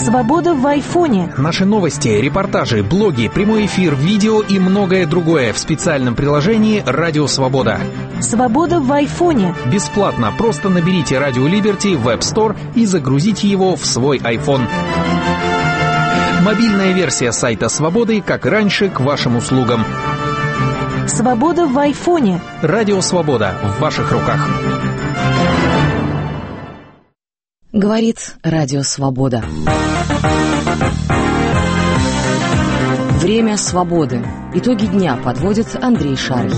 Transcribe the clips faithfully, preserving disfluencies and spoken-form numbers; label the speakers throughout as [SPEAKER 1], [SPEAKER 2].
[SPEAKER 1] Свобода в айфоне.
[SPEAKER 2] Наши новости, репортажи, блоги, прямой эфир, видео и многое другое в специальном приложении «Радио Свобода».
[SPEAKER 1] Свобода в айфоне.
[SPEAKER 2] Бесплатно, просто наберите «Радио Либерти» в App Store и загрузите его в свой iPhone. Мобильная версия сайта «Свободы», как раньше, к вашим услугам.
[SPEAKER 1] Свобода в айфоне.
[SPEAKER 2] «Радио Свобода» в ваших руках.
[SPEAKER 3] Говорит Радио Свобода. Время свободы. Итоги дня подводит Андрей Шарий.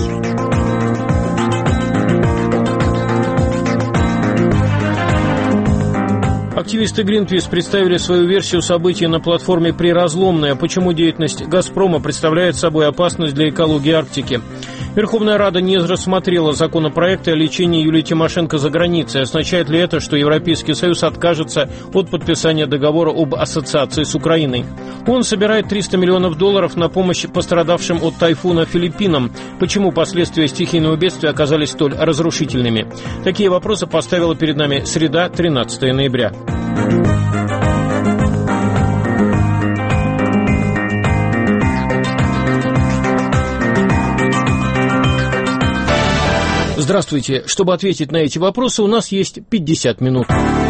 [SPEAKER 4] Активисты Greenpeace представили свою версию событий на платформе «Приразломная». Почему деятельность «Газпрома» представляет собой опасность для экологии Арктики. Верховная Рада не рассмотрела законопроект о лечении Юлии Тимошенко за границей. Означает ли это, что Европейский Союз откажется от подписания договора об ассоциации с Украиной? Он собирает триста миллионов долларов на помощь пострадавшим от тайфуна Филиппинам. Почему последствия стихийного бедствия оказались столь разрушительными? Такие вопросы поставила перед нами среда, тринадцатое ноября. Здравствуйте. Чтобы ответить на эти вопросы, у нас есть пятьдесят минут.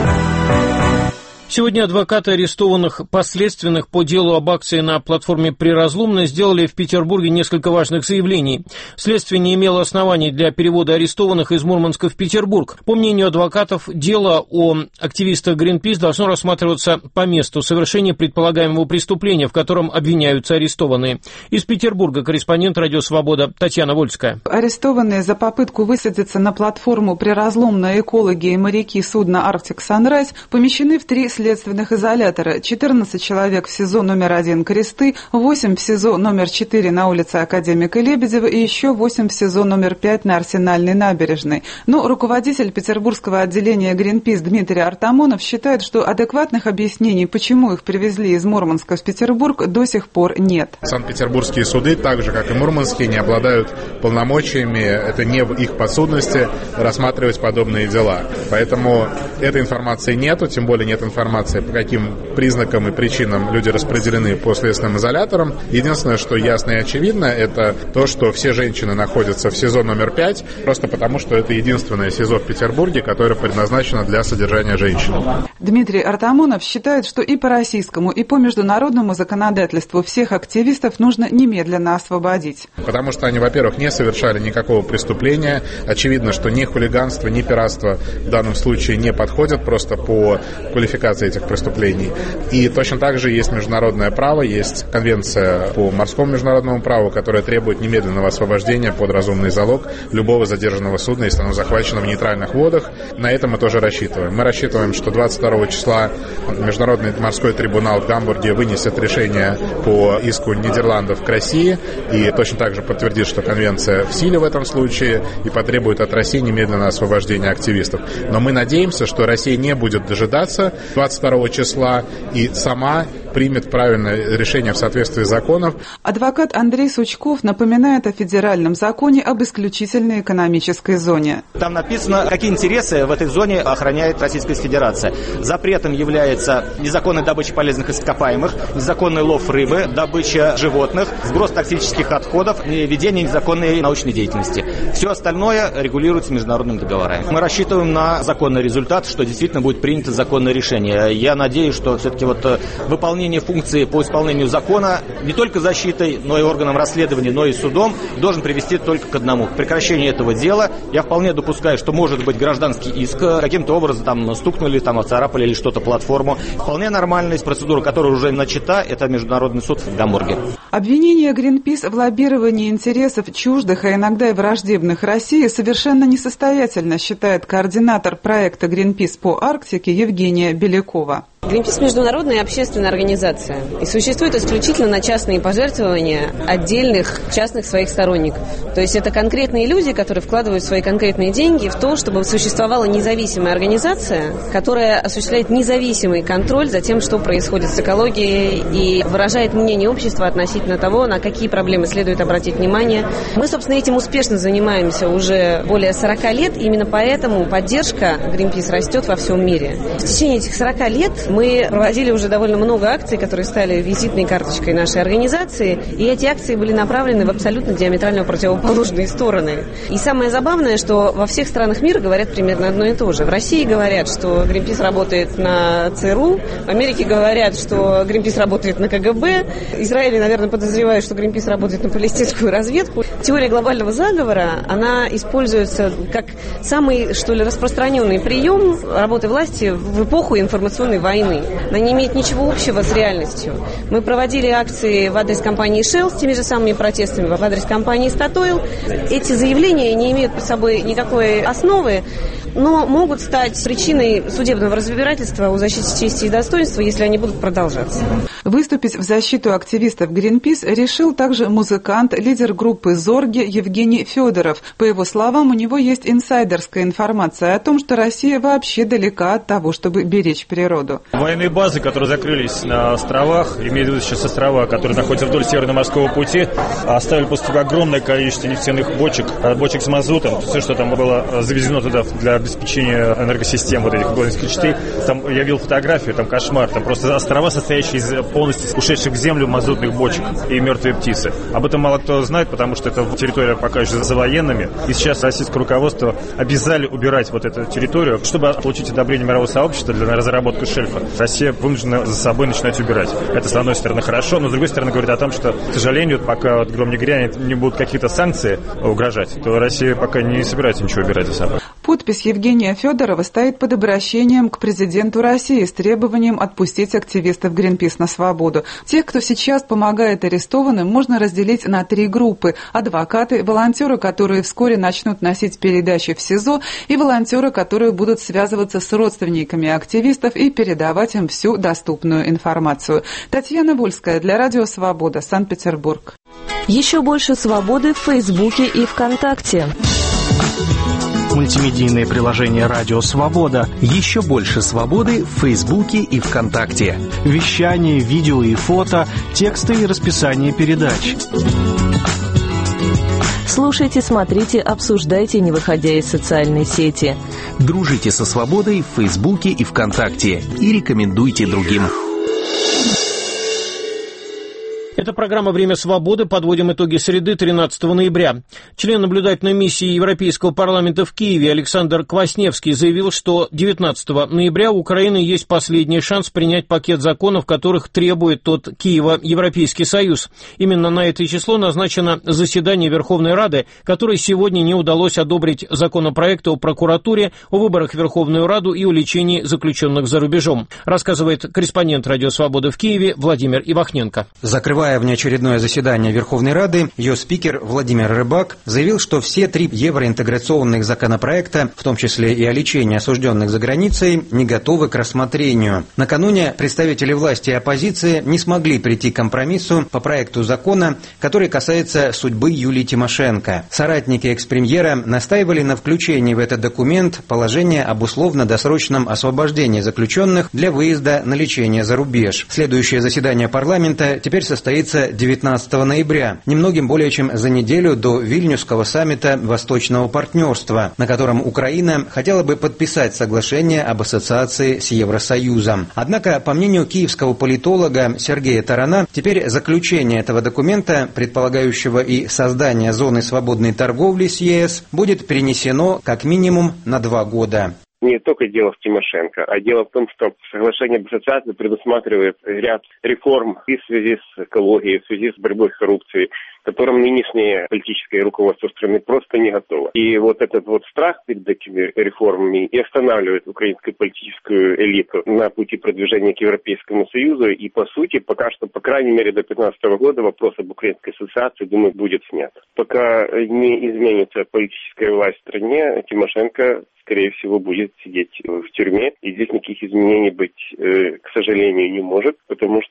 [SPEAKER 4] Сегодня адвокаты арестованных последственных по делу об акции на платформе «Приразломная» сделали в Петербурге несколько важных заявлений. Следствие не имело оснований для перевода арестованных из Мурманска в Петербург. По мнению адвокатов, дело о активистах Greenpeace должно рассматриваться по месту совершения предполагаемого преступления, в котором обвиняются арестованные. Из Петербурга корреспондент «Радио Свобода» Татьяна Вольская.
[SPEAKER 5] Арестованные за попытку высадиться на платформу «Приразломная» экологи и моряки судна «Арктик Санрайз» помещены в три следственных изолятора. четырнадцать человек в СИЗО номер один «Кресты», восемь в СИЗО номер четыре на улице Академика Лебедева и еще восемь в СИЗО номер пять на Арсенальной набережной. Но руководитель петербургского отделения Greenpeace Дмитрий Артамонов считает, что адекватных объяснений, почему их привезли из Мурманска в Петербург, до сих пор нет.
[SPEAKER 6] Санкт-петербургские суды, так же как и мурманские, не обладают полномочиями, это не в их подсудности рассматривать подобные дела. Поэтому этой информации нету, тем более нет информации, по каким признакам и причинам люди распределены по следственным изоляторам. Единственное, что ясно и очевидно, это то, что все женщины находятся в СИЗО номер пять, просто потому, что это единственное СИЗО в Петербурге, которое предназначено для содержания женщин.
[SPEAKER 5] Дмитрий Артамонов считает, что и по российскому, и по международному законодательству всех активистов нужно немедленно освободить.
[SPEAKER 6] Потому что они, во-первых, не совершали никакого преступления. Очевидно, что ни хулиганство, ни пиратство в данном случае не подходят просто по квалификации этих преступлений. И точно так же есть международное право, есть конвенция по морскому международному праву, которая требует немедленного освобождения под разумный залог любого задержанного судна, если оно захвачено в нейтральных водах. На это мы тоже рассчитываем. Мы рассчитываем, что двадцать второго числа Международный морской трибунал в Гамбурге вынесет решение по иску Нидерландов к России и точно так же подтвердит, что конвенция в силе в этом случае и потребует от России немедленного освобождения активистов. Но мы надеемся, что Россия не будет дожидаться двадцать второго числа и сама примет правильное решение в соответствии с законом.
[SPEAKER 5] Адвокат Андрей Сучков напоминает о федеральном законе об исключительной экономической зоне.
[SPEAKER 7] Там написано, какие интересы в этой зоне охраняет Российская Федерация. Запретом является незаконная добыча полезных ископаемых, незаконный лов рыбы, добыча животных, сброс токсических отходов, ведение незаконной научной деятельности. Все остальное регулируется международными договорами. Мы рассчитываем на законный результат, что действительно будет принято законное решение. Я надеюсь, что все-таки вот выполнение функции по исполнению закона не только защитой, но и органом расследования, но и судом должен привести только к одному. К прекращению этого дела. Я вполне допускаю, что может быть гражданский иск. Каким-то образом там стукнули, там оцарапали или что-то платформу. Вполне нормальная процедура, которая уже начата, это Международный суд в Гамбурге.
[SPEAKER 5] Обвинение Greenpeace в лоббировании интересов чуждых, а иногда и враждебных России совершенно несостоятельно, считает координатор проекта Greenpeace по Арктике Евгения Белякова.
[SPEAKER 8] Greenpeace – международная общественная организация и существует исключительно на частные пожертвования отдельных частных своих сторонников. То есть это конкретные люди, которые вкладывают свои конкретные деньги в то, чтобы существовала независимая организация, которая осуществляет независимый контроль за тем, что происходит с экологией и выражает мнение общества относительно того, на какие проблемы следует обратить внимание. Мы, собственно, этим успешно занимаемся уже более сорока лет, и именно поэтому поддержка Greenpeace растет во всем мире. В течение этих сорока лет Мы проводили уже довольно много акций, которые стали визитной карточкой нашей организации, и эти акции были направлены в абсолютно диаметрально противоположные стороны. И самое забавное, что во всех странах мира говорят примерно одно и то же. В России говорят, что Greenpeace работает на ЦРУ, в Америке говорят, что Greenpeace работает на КГБ, в Израиле, наверное, подозревают, что Greenpeace работает на палестинскую разведку. Теория глобального заговора, она используется как самый, что ли, распространенный прием работы власти в эпоху информационной войны. Она не имеет ничего общего с реальностью. Мы проводили акции в адрес компании Shell с теми же самыми протестами, в адрес компании Statoil. Эти заявления не имеют под собой никакой основы, но могут стать причиной судебного разбирательства о защите чести и достоинства, если они будут продолжаться.
[SPEAKER 5] Выступить в защиту активистов Greenpeace решил также музыкант, лидер группы «Зорги» Евгений Федоров. По его словам, у него есть инсайдерская информация о том, что Россия вообще далека от того, чтобы беречь природу.
[SPEAKER 9] Военные базы, которые закрылись на островах, имею в виду сейчас острова, которые находятся вдоль Северно-морского пути, оставили после себя огромное количество нефтяных бочек, бочек с мазутом, все, что там было завезено туда для обеспечения энергосистем вот этих горных частей. Там я видел фотографию, там кошмар, там просто острова, состоящие из полностью ушедших в землю мазутных бочек и мертвые птицы. Об этом мало кто знает, потому что это территория пока еще за военными. И сейчас российское руководство обязали убирать вот эту территорию, чтобы получить одобрение мирового сообщества для разработки шельфа. Россия вынуждена за собой начинать убирать. Это, с одной стороны, хорошо, но с другой стороны, говорит о том, что, к сожалению, пока вот гром не грянет, не будут какие-то санкции угрожать, то Россия пока не собирается ничего убирать за собой.
[SPEAKER 5] Подпись Евгения Федорова стоит под обращением к президенту России с требованием отпустить активистов Greenpeace на свободу. Тех, кто сейчас помогает арестованным, можно разделить на три группы. Адвокаты, волонтеры, которые вскоре начнут носить передачи в СИЗО, и волонтеры, которые будут связываться с родственниками активистов и передавать им всю доступную информацию. Татьяна Вольская для Радио Свобода, Санкт-Петербург.
[SPEAKER 1] Еще больше свободы в Фейсбуке и ВКонтакте.
[SPEAKER 2] Мультимедийное приложение «Радио Свобода». Еще больше свободы в Фейсбуке и ВКонтакте.
[SPEAKER 10] Вещание, видео и фото, тексты и расписание передач.
[SPEAKER 1] Слушайте, смотрите, обсуждайте, не выходя из социальной сети.
[SPEAKER 2] Дружите со свободой в Фейсбуке и ВКонтакте. И рекомендуйте другим.
[SPEAKER 4] Это программа «Время свободы». Подводим итоги среды тринадцатого ноября. Член наблюдательной миссии Европейского парламента в Киеве Александр Квасневский заявил, что девятнадцатого ноября у Украины есть последний шанс принять пакет законов, которых требует от Киева Европейский Союз. Именно на это число назначено заседание Верховной Рады, которой сегодня не удалось одобрить законопроект о прокуратуре, о выборах в Верховную Раду и о лечении заключенных за рубежом. Рассказывает корреспондент «Радио Свобода» в Киеве Владимир Ивахненко.
[SPEAKER 11] Закрывая внеочередное заседание Верховной Рады, ее спикер Владимир Рыбак заявил, что все три евроинтеграционных законопроекта, в том числе и о лечении осужденных за границей, не готовы к рассмотрению. Накануне представители власти и оппозиции не смогли прийти к компромиссу по проекту закона, который касается судьбы Юлии Тимошенко. Соратники экс-премьера настаивали на включении в этот документ положения об условно-досрочном освобождении заключенных для выезда на лечение за рубеж. Следующее заседание парламента теперь состоится девятнадцатого ноября, немногим более чем за неделю до Вильнюсского саммита Восточного партнерства, на котором Украина хотела бы подписать соглашение об ассоциации с Евросоюзом. Однако, по мнению киевского политолога Сергея Тарана, теперь заключение этого документа, предполагающего и создание зоны свободной торговли с ЕС, будет перенесено как минимум на два года.
[SPEAKER 12] Не только дело в Тимошенко, а дело в том, что соглашение об ассоциации предусматривает ряд реформ и в связи с экологией, в связи с борьбой с коррупцией, к которым нынешнее политическое руководство страны просто не готово. И вот этот вот страх перед этими реформами и останавливает украинскую политическую элиту на пути продвижения к Европейскому Союзу. И, по сути, пока что, по крайней мере, до две тысячи пятнадцатого года вопрос об украинской ассоциации, думаю, будет снят. Пока не изменится политическая власть в стране, Тимошенко, скорее всего, будет сидеть в тюрьме. И здесь никаких изменений быть, к сожалению, не может, потому что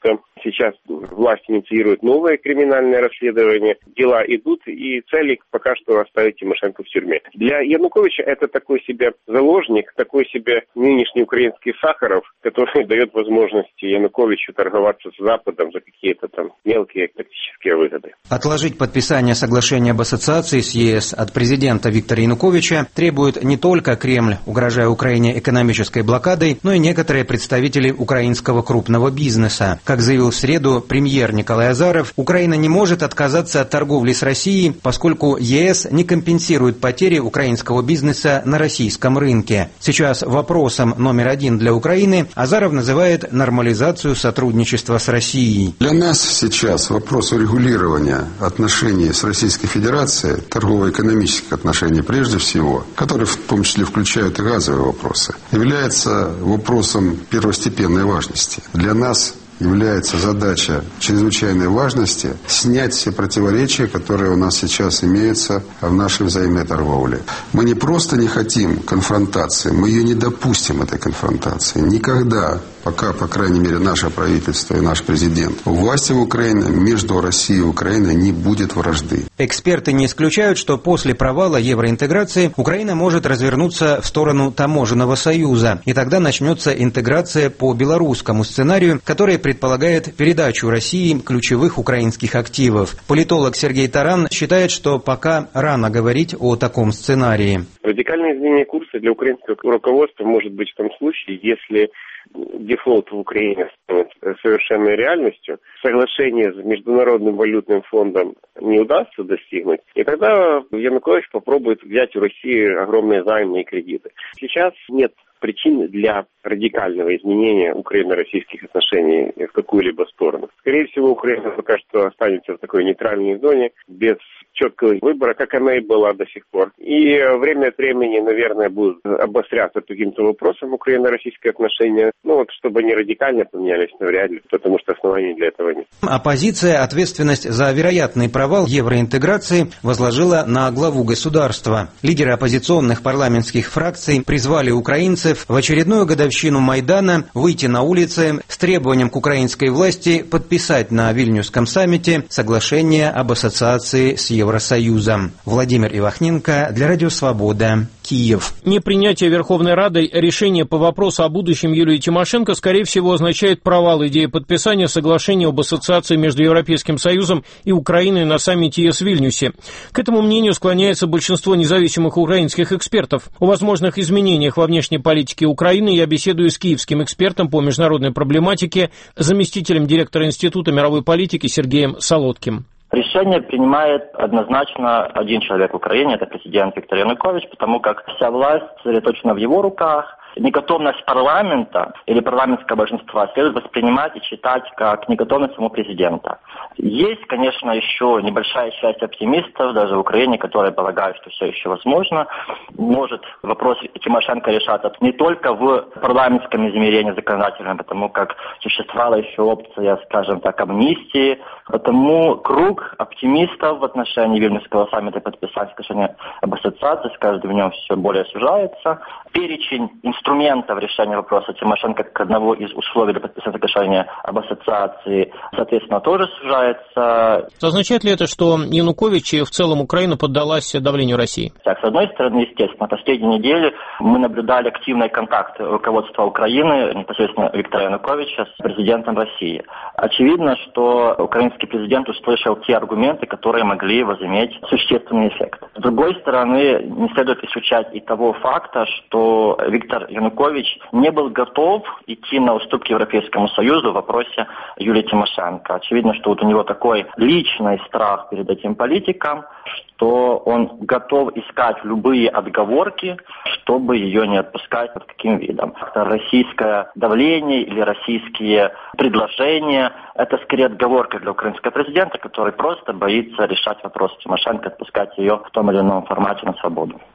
[SPEAKER 12] Сейчас власть инициирует новое криминальное расследование, дела идут, и цель пока что оставить Тимошенко в тюрьме. Для Януковича это такой себе заложник, такой себе нынешний украинский Сахаров, который дает возможность Януковичу торговаться с Западом за какие-то там мелкие тактические выгоды.
[SPEAKER 11] Отложить подписание соглашения об ассоциации с ЕС от президента Виктора Януковича требует не только Кремль, угрожая Украине экономической блокадой, но и некоторые представители украинского крупного бизнеса. Как заявил в среду премьер Николай Азаров, Украина не может отказаться от торговли с Россией, поскольку ЕС не компенсирует потери украинского бизнеса на российском рынке. Сейчас вопросом номер один для Украины Азаров называет нормализацию сотрудничества с Россией.
[SPEAKER 13] Для нас сейчас вопрос урегулирования отношений с Российской Федерацией, торгово-экономических отношений прежде всего, которые в том числе включают и газовые вопросы, является вопросом первостепенной важности. Для нас является задача чрезвычайной важности снять все противоречия, которые у нас сейчас имеются в нашей взаимной торговле. Мы не просто не хотим конфронтации, мы ее не допустим, этой конфронтации. Никогда, пока, по крайней мере, наше правительство и наш президент у власти в Украине, между Россией и Украиной не будет вражды.
[SPEAKER 11] Эксперты не исключают, что после провала евроинтеграции Украина может развернуться в сторону таможенного союза, и тогда начнется интеграция по белорусскому сценарию, который предполагает передачу России ключевых украинских активов. Политолог Сергей Таран считает, что пока рано говорить о таком сценарии.
[SPEAKER 12] Радикальное изменение курса для украинского руководства может быть в том случае, если дефолт в Украине станет совершенной реальностью, соглашение с Международным валютным фондом не удастся достигнуть, и тогда Янукович попробует взять у России огромные займы и кредиты. Сейчас нет причин для радикального изменения украино-российских отношений в какую-либо сторону. Скорее всего, Украина пока что останется в такой нейтральной зоне, без четкого выбора, как она и была до сих пор. И время от времени, наверное, будут обостряться по каким-то вопросам украино-российские отношения. Ну вот, чтобы они радикально поменялись, навряд ли, потому что оснований для этого нет.
[SPEAKER 11] Оппозиция ответственность за вероятный провал евроинтеграции возложила на главу государства. Лидеры оппозиционных парламентских фракций призвали украинцев в очередную годовщину Майдана выйти на улицы с требованием к украинской власти подписать на Вильнюсском саммите соглашение об ассоциации с Евросоюзом. Владимир Ивахненко для Радио Свобода, Киев.
[SPEAKER 4] Непринятие Верховной Радой решения по вопросу о будущем Юлии Тимошенко, скорее всего, означает провал идеи подписания соглашения об ассоциации между Европейским Союзом и Украиной на саммите ЕС в Вильнюсе. К этому мнению склоняется большинство независимых украинских экспертов. О возможных изменениях во внешней политике Украины я беседую с киевским экспертом по международной проблематике, заместителем директора Института мировой политики Сергеем Солодким.
[SPEAKER 14] Решение принимает однозначно один человек в Украине, это президент Виктор Янукович, потому как вся власть сосредоточена в его руках. Неготовность парламента или парламентского большинства следует воспринимать и читать как неготовность самого президента. Есть, конечно, еще небольшая часть оптимистов, даже в Украине, которые полагают, что все еще возможно. Может вопрос Тимошенко решаться не только в парламентском измерении законодательном, потому как существовала еще опция, скажем так, амнистии. Потому круг оптимистов в отношении Вильнюсского саммита подписания соглашения об ассоциации с каждым днем все более сужается. Перечень инструментов решения вопроса Тимошенко как одного из условий для подписания соглашения об ассоциации, соответственно, тоже сужается.
[SPEAKER 4] Означает ли это, что Янукович и в целом Украина поддалась давлению России?
[SPEAKER 14] Так, с одной стороны, естественно, последние недели мы наблюдали активные контакты руководства Украины, непосредственно Виктора Януковича, с президентом России. Очевидно, что украинский президент услышал те аргументы, которые могли возыметь существенный эффект. С другой стороны, не следует исключать и того факта, что Виктор Янукович не был готов идти на уступки Европейскому Союзу в вопросе Юлии Тимошенко. Очевидно, что вот у него такой личный страх перед этим политиком, что он готов искать любые отговорки, чтобы ее не отпускать под каким видом. Российское давление или российские предложения – это скорее отговорка для украинского президента, который просто боится решать вопрос Тимошенко, отпускать ее в том или ином формате на свободу.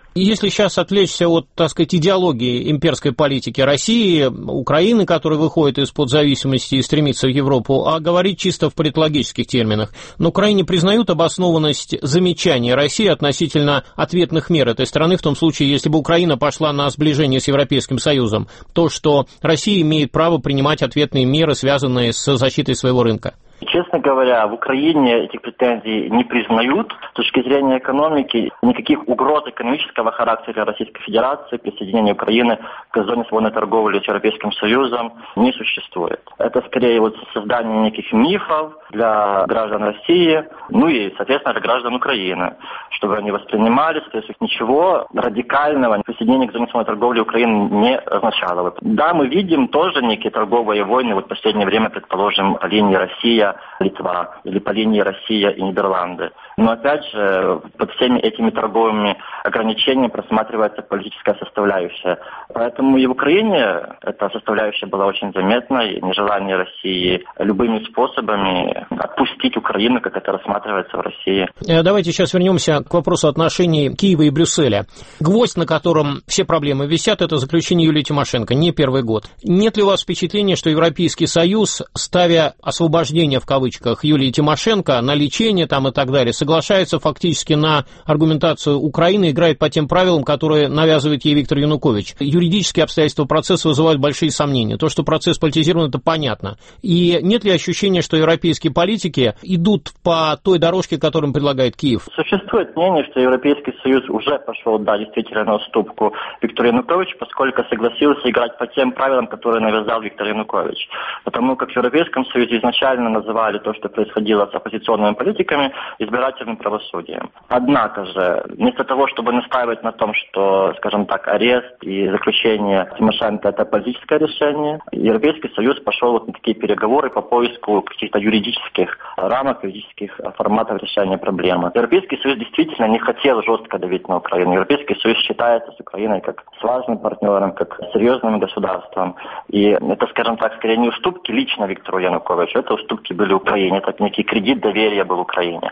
[SPEAKER 4] Если сейчас отвлечься от, так сказать, идеологии имперской политики России, Украины, которая выходит из-под зависимости и стремится в Европу, а говорить чисто в политологических терминах, на Украине признают обоснованность замечания России относительно ответных мер этой страны, в том случае, если бы Украина пошла на сближение с Европейским Союзом, то, что Россия имеет право принимать ответные меры, связанные с защитой своего рынка?
[SPEAKER 14] Честно говоря, в Украине этих претензий не признают. С точки зрения экономики, никаких угроз экономического характера Российской Федерации присоединения Украины к зоне свободной торговли с Европейским Союзом не существует. Это скорее вот создание неких мифов для граждан России, ну и, соответственно, для граждан Украины, чтобы они воспринимали, то есть ничего радикального присоединение к зоне свободной торговли Украины не означало. Да, мы видим тоже некие торговые войны, вот в последнее время, предположим, по линии Россия Литва или по линии Россия и Нидерланды. Но опять же, под всеми этими торговыми ограничениями просматривается политическая составляющая. Поэтому и в Украине эта составляющая была очень заметна, и нежелание России любыми способами отпустить Украину, как это рассматривается в России.
[SPEAKER 4] Давайте сейчас вернемся к вопросу отношений Киева и Брюсселя. Гвоздь, на котором все проблемы висят, это заключение Юлии Тимошенко, не первый год. Нет ли у вас впечатления, что Европейский Союз, ставя освобождение в кавычках Юлии Тимошенко на лечение там и так далее, соглашается фактически на аргументацию Украины, играет по тем правилам, которые навязывает ей Виктор Янукович? Юридические обстоятельства процесса вызывают большие сомнения. То, что процесс политизирован, это понятно. И нет ли ощущения, что европейские политики идут по той дорожке, которую предлагает Киев?
[SPEAKER 14] Существует мнение, что Европейский Союз уже пошел, да, действительно, на уступку Виктору Януковичу, поскольку согласился играть по тем правилам, которые навязал Виктор Янукович. Потому как в Европейском Союзе изначально называли то, что происходило с оппозиционными политиками, избирательным правосудием. Однако же, вместо того, чтобы настаивать на том, что, скажем так, арест и заключение Тимошенко – это политическое решение, Европейский Союз пошел вот на такие переговоры по поиску каких-то юридических рамок, юридических форматов решения проблемы. Европейский Союз действительно не хотел жестко давить на Украину. Европейский Союз считается с Украиной как с важным партнером, как с серьезным государством. И это, скажем так, скорее не уступки лично Виктору Януковичу, это уступки были Украине, это некий кредит доверия был Украине.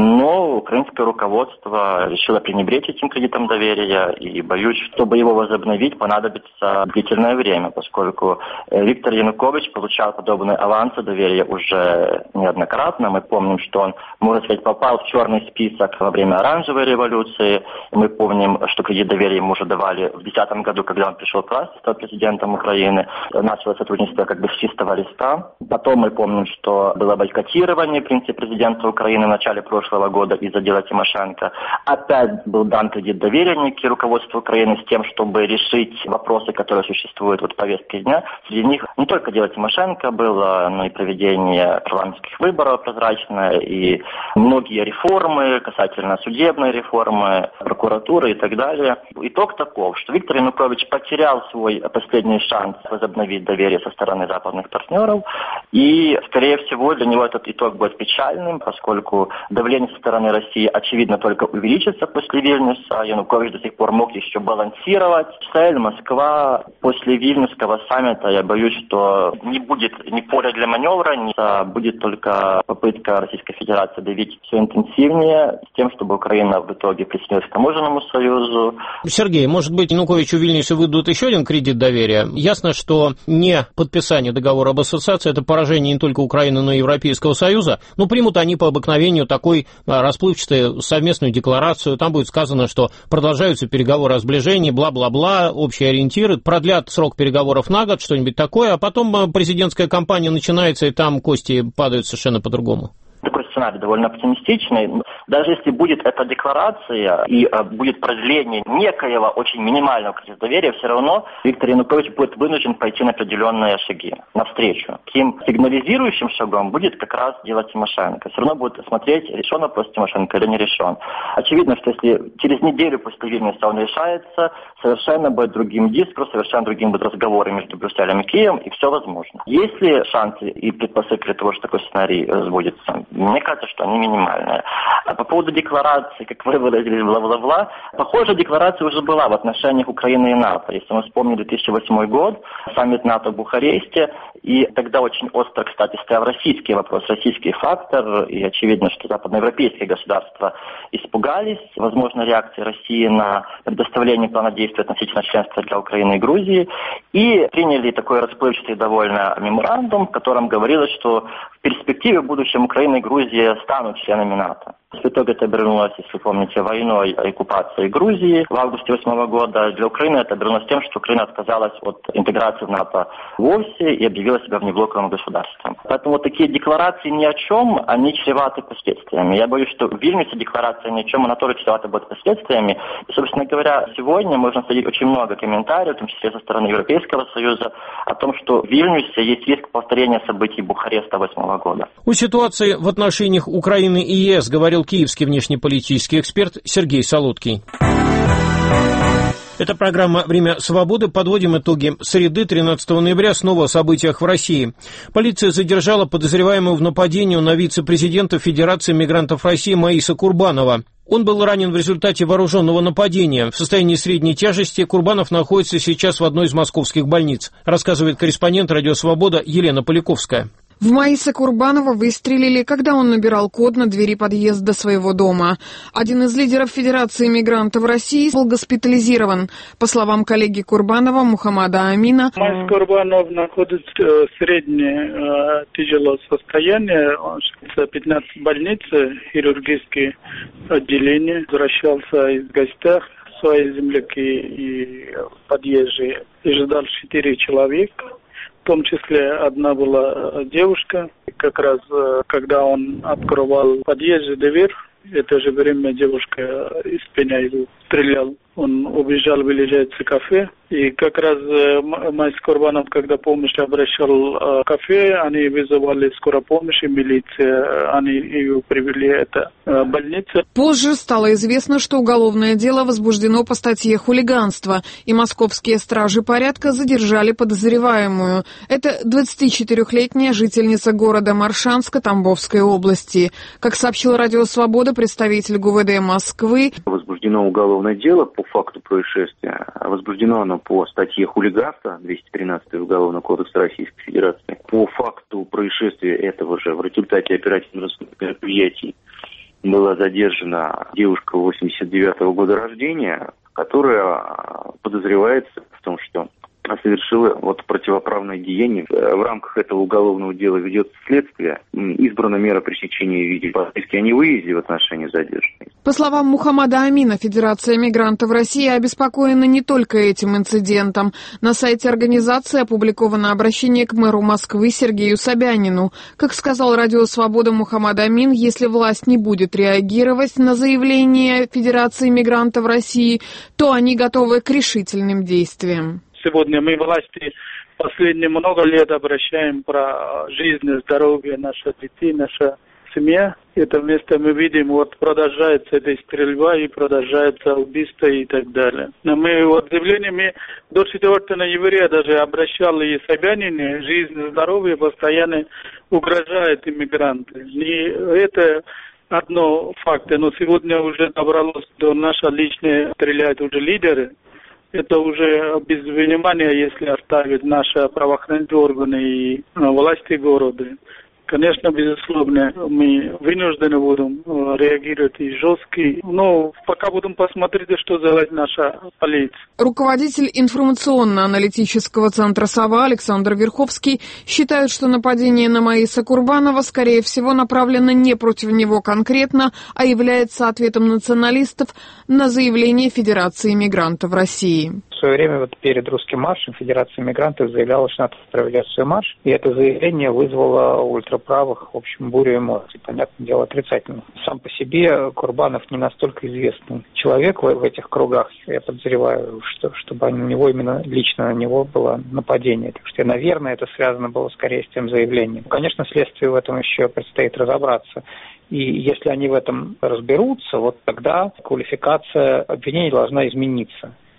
[SPEAKER 14] Но украинское руководство решило пренебречь этим кредитом доверия, и боюсь, чтобы его возобновить, понадобится длительное время, поскольку Виктор Янукович получал подобные авансы доверия уже неоднократно. Мы помним, что он, можно сказать, попал в черный список во время оранжевой революции. Мы помним, что кредит доверия ему уже давали в две тысячи десятом году, когда он пришел к власти, стал президентом Украины. Начало сотрудничество как бы с чистого листа. Потом мы помним, что было бойкотирование, в принципе, президента Украины в начале прошлого года из-за дела Тимошенко. Опять был дан кредит доверия некий руководству Украины с тем, чтобы решить вопросы, которые существуют вот в повестке дня. Среди них не только дело Тимошенко было, но и проведение парламентских выборов прозрачное, и многие реформы касательно судебной реформы, прокуратуры и так далее. Итог таков, что Виктор Янукович потерял свой последний шанс возобновить доверие со стороны западных партнеров, и, скорее всего, для него этот итог будет печальным, поскольку давление со стороны России, очевидно, только увеличится после Вильнюса. Янукович до сих пор мог еще балансировать. Цель, Москва, после Вильнюсского саммита, я боюсь, что не будет ни поля для маневра, ни, а будет только попытка Российской Федерации давить все интенсивнее, с тем, чтобы Украина в итоге присоединилась к таможенному союзу.
[SPEAKER 4] Сергей, может быть, Януковичу в Вильнюсе выдадут еще один кредит доверия? Ясно, что не подписание договора об ассоциации – это поражение не только Украины, но и Европейского Союза. Но примут они по обыкновению такой расплывчатую совместную декларацию. Там будет сказано, что продолжаются переговоры о сближении, бла-бла-бла, общие ориентиры, продлят срок переговоров на год, что-нибудь такое, а потом президентская кампания начинается, и там кости падают совершенно по-другому.
[SPEAKER 14] Такой сценарий довольно оптимистичный. Даже если будет эта декларация и э, будет продление некоего очень минимального количества доверия, все равно Виктор Янукович будет вынужден пойти на определенные шаги навстречу. Таким сигнализирующим шагом будет как раз дело Тимошенко. Все равно будет смотреть, решен вопрос Тимошенко или не решен. Очевидно, что если через неделю после Вильнюса он решается, совершенно будет другим дискурс, совершенно другим будут разговоры между Брюсселем и Киевом, и все возможно. Есть ли шансы и предпосылки для того, что такой сценарий сбудется? Мне кажется, что они минимальные. А по поводу декларации, как вы выразились, бла-бла-бла, похожая декларация уже была в отношениях Украины и НАТО. Если мы вспомним две тысячи восьмой год, саммит НАТО в Бухаресте, и тогда очень остро, кстати, стоял российский вопрос, российский фактор, и очевидно, что западноевропейские государства испугались возможной реакции России на предоставление плана действий относительно членства для Украины и Грузии, и приняли такой расплывчатый довольно меморандум, в котором говорилось, что в перспективе в будущем Украина и Грузия станут членами НАТО. В итоге это обернулось, если вы помните, войной и оккупацией Грузии в августе восьмого года. Для Украины это обернулось тем, что Украина отказалась от интеграции в НАТО вовсе и объявила себя внеблоковым государством. Поэтому вот такие декларации ни о чем, они чреваты последствиями. Я боюсь, что в Вильнюсе декларация ни о чем, она тоже чревата будет последствиями. И, собственно говоря, сегодня можно встретить очень много комментариев, в том числе со стороны Европейского Союза, о том, что в Вильнюсе есть риск повторения событий Бухареста восьмого года.
[SPEAKER 4] О ситуации в отношениях Украины и ЕС говорил киевский внешнеполитический эксперт Сергей Солодкий. Это программа «Время свободы». Подводим итоги среды, тринадцатого ноября. Снова о событиях в России. Полиция задержала подозреваемого в нападении на вице-президента Федерации мигрантов России Маиса Курбанова. Он был ранен в результате вооруженного нападения. В состоянии средней тяжести. Курбанов находится сейчас в одной из московских больниц, рассказывает корреспондент «Радио Свобода» Елена Поляковская.
[SPEAKER 15] В Маиса Курбанова выстрелили, когда он набирал код на двери подъезда своего дома. Один из лидеров Федерации мигрантов России был госпитализирован. По словам коллеги Курбанова Мухаммада Амина,
[SPEAKER 16] Маис Курбанов находится в среднем э, тяжелом состоянии. Он в пятнадцатой больнице, хирургическое отделение. Возвращался из гостях своей земляки и в подъезде. И ждал четыре человека. В том числе одна была девушка. Как раз, когда он открывал подъезд, дверь, в это же время девушка из спины его стреляла. Он убежал в ближайшее кафе. И как раз Маис Курбанов, когда помощь обращал в кафе, они вызывали скорую помощь и милицию. Они ее привели в эту больницу.
[SPEAKER 15] Позже стало известно, что уголовное дело возбуждено по статье «Хулиганство», и московские стражи порядка задержали подозреваемую. Это двадцатичетырёхлетняя жительница города Моршанска Тамбовской области. Как сообщил Радио Свобода представитель ГУВД Москвы,
[SPEAKER 17] возбуждено уголовное дело по факту происшествия. Возбуждено оно по статье «Хулиганство» двести тринадцатый Уголовного кодекса Российской Федерации. По факту происшествия этого же в результате оперативных мероприятий была задержана девушка восемьдесят девятого года рождения, которая подозревается в том, что совершила вот противоправное деяние. В рамках этого уголовного дела ведется следствие. Избрана мера пресечения в виде подписки о невыезде в отношении задержанной.
[SPEAKER 15] По словам Мухаммада Амина, Федерация мигрантов России обеспокоена не только этим инцидентом. На сайте организации опубликовано обращение к мэру Москвы Сергею Собянину. Как сказал Радио Свобода Мухаммад Амин, если власть не будет реагировать на заявление Федерации мигрантов России, то они готовы к решительным действиям.
[SPEAKER 16] Сегодня мы власти последние много лет обращаем про жизнь, здоровье наших детей, наша семья. Это место мы видим, вот продолжается эта стрельба и продолжается убийство и так далее. Но мы вот заявлениями до четвёртого ноября даже обращали и Собянин, жизнь, здоровье постоянно угрожает иммигранты. И это одно факт, но сегодня уже добралось до нашего личного, стреляют уже лидеры. Это уже без внимания, если оставить наши правоохранительные органы и власти города. Конечно, безусловно, мы вынуждены будем реагировать и жестко. Но пока будем посмотреть, что делает наша полиция.
[SPEAKER 15] Руководитель информационно-аналитического центра «Сова» Александр Верховский считает, что нападение на Маиса Курбанова, скорее всего, направлено не против него конкретно, а является ответом националистов на заявление Федерации мигрантов России.
[SPEAKER 18] В свое время вот перед русским маршем Федерация мигрантов заявляла, что надо проводить свой марш, и это заявление вызвало ультраправых, в общем, бурю эмоций, понятное дело, отрицательных. Сам по себе Курбанов не настолько известный человек в, в этих кругах, я подозреваю, что чтобы у него именно лично на него было нападение. Так что, наверное, это связано было скорее с тем заявлением. Конечно, следствию в этом еще предстоит разобраться. И если они в этом разберутся, вот тогда квалификация обвинений должна измениться.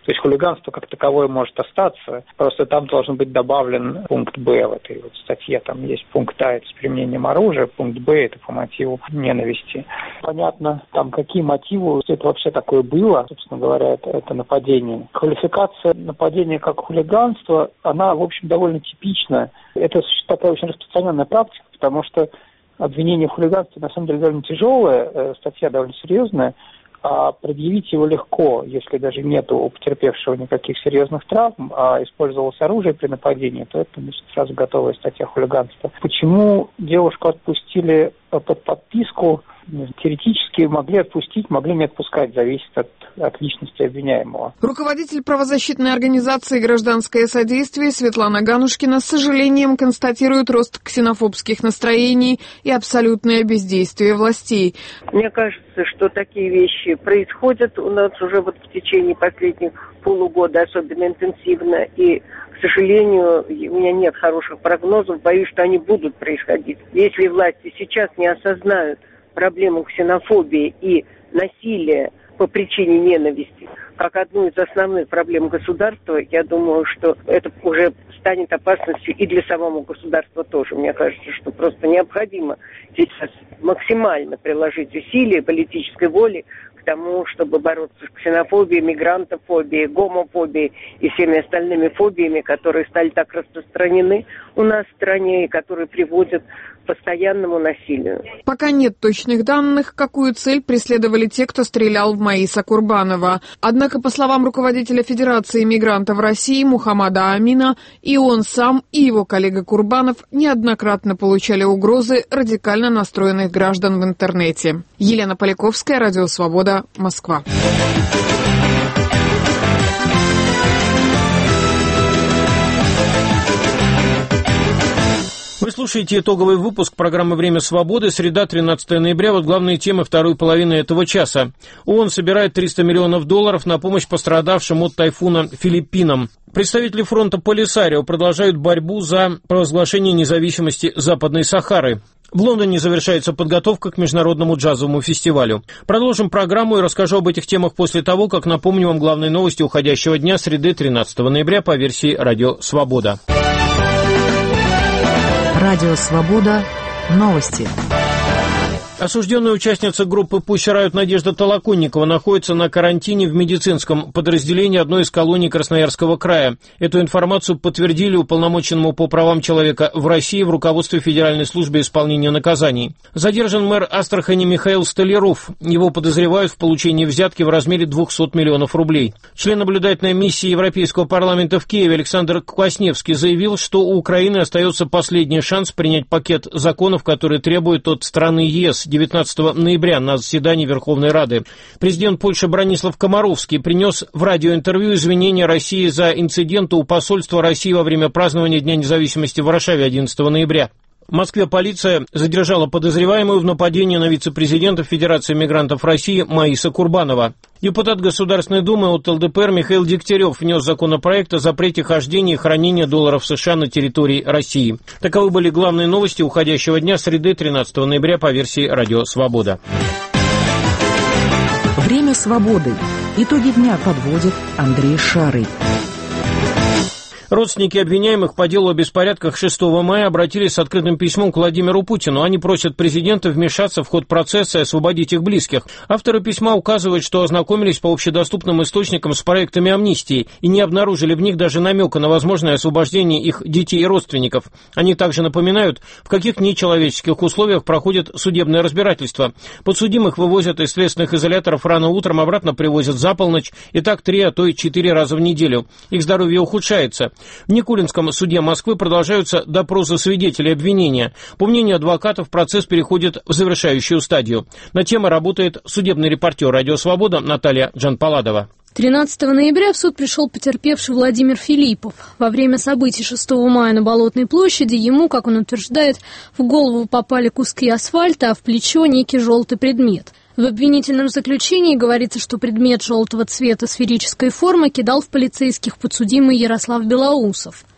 [SPEAKER 18] То есть хулиганство как таковое может остаться, просто там должен быть добавлен пункт Б в этой вот статье. Там есть пункт А, это с применением оружия, пункт Б, это по мотиву ненависти. Понятно, там какие мотивы, это вообще такое было, собственно говоря, это, это нападение. Квалификация нападения как хулиганство, она, в общем, довольно типична. Это такая очень распространенная практика, потому что обвинение в хулиганстве на самом деле довольно тяжелое, статья довольно серьезная, а предъявить его легко, если даже нет у потерпевшего никаких серьезных травм, а использовалось оружие при нападении, то это значит, сразу готовая статья хулиганства. Почему девушку отпустили под подписку? Теоретически могли отпустить, могли не отпускать, зависит от, от личности обвиняемого.
[SPEAKER 15] Руководитель правозащитной организации «Гражданское содействие» Светлана Ганушкина с сожалением констатирует рост ксенофобских настроений и абсолютное бездействие властей.
[SPEAKER 19] Мне кажется, что такие вещи происходят у нас уже вот в течение последних полугода особенно интенсивно, и, к сожалению, у меня нет хороших прогнозов, боюсь, что они будут происходить. Если власти сейчас не осознают проблему ксенофобии и насилия по причине ненависти как одну из основных проблем государства, я думаю, что это уже станет опасностью и для самого государства тоже. Мне кажется, что просто необходимо сейчас максимально приложить усилия политической воли к тому, чтобы бороться с ксенофобией, мигрантофобией, гомофобией и всеми остальными фобиями, которые стали так распространены у нас в стране и которые приводят к постоянному насилию.
[SPEAKER 15] Пока нет точных данных, какую цель преследовали те, кто стрелял в Маиса Курбанова. Однако, по словам руководителя Федерации мигрантов России Мухаммада Амина, и он сам, и его коллега Курбанов неоднократно получали угрозы радикально настроенных граждан в интернете. Елена Поляковская, Радио Свобода, Москва.
[SPEAKER 4] Вы слушаете итоговый выпуск программы «Время свободы». Среда, тринадцатое ноября. Вот главные темы второй половины этого часа. ООН собирает триста миллионов долларов на помощь пострадавшим от тайфуна Филиппинам. Представители фронта Полисарио продолжают борьбу за провозглашение независимости Западной Сахары. В Лондоне завершается подготовка к международному джазовому фестивалю. Продолжим программу и расскажу об этих темах после того, как напомню вам главные новости уходящего дня среды, тринадцатого ноября по версии «Радио Свобода».
[SPEAKER 1] Радио Свобода. Новости.
[SPEAKER 4] Осужденная участница группы «Пусть Riot» Надежда Толоконникова находится на карантине в медицинском подразделении одной из колоний Красноярского края. Эту информацию подтвердили уполномоченному по правам человека в России в руководстве Федеральной службы исполнения наказаний. Задержан мэр Астрахани Михаил Столяров. Его подозревают в получении взятки в размере двухсот миллионов рублей. Член наблюдательной миссии Европейского парламента в Киеве Александр Квасневский заявил, что у Украины остается последний шанс принять пакет законов, которые требуют от страны ЕС девятнадцатого ноября на заседании Верховной Рады. Президент Польши Бранислав Комаровский принес в радиоинтервью извинения России за инцидент у посольства России во время празднования Дня независимости в Варшаве одиннадцатого ноября. В Москве полиция задержала подозреваемую в нападении на вице-президента Федерации мигрантов России Маиса Курбанова. Депутат Государственной Думы от ЛДПР Михаил Дегтярев внес законопроект о запрете хождения и хранения долларов США на территории России. Таковы были главные новости уходящего дня среды, тринадцатого ноября по версии «Радио Свобода».
[SPEAKER 1] Время свободы. Итоги дня подводит Андрей Шарый.
[SPEAKER 4] Родственники обвиняемых по делу о беспорядках шестого мая обратились с открытым письмом к Владимиру Путину. Они просят президента вмешаться в ход процесса и освободить их близких. Авторы письма указывают, что ознакомились по общедоступным источникам с проектами амнистии и не обнаружили в них даже намека на возможное освобождение их детей и родственников. Они также напоминают, в каких нечеловеческих условиях проходит судебное разбирательство. Подсудимых вывозят из следственных изоляторов рано утром, обратно привозят за полночь, и так три, а то и четыре раза в неделю. Их здоровье ухудшается. В Никулинском суде Москвы продолжаются допросы свидетелей обвинения. По мнению адвокатов, процесс переходит в завершающую стадию. На тему работает судебный репортер «Радио Свобода» Наталья Джанпаладова.
[SPEAKER 20] тринадцатого ноября в суд пришел потерпевший Владимир Филиппов. Во время событий шестого мая на Болотной площади ему, как он утверждает, в голову попали куски асфальта, а в плечо некий желтый предмет. В обвинительном заключении говорится, что предмет желтого цвета сферической формы кидал в полицейских подсудимый Ярослав Белоусов.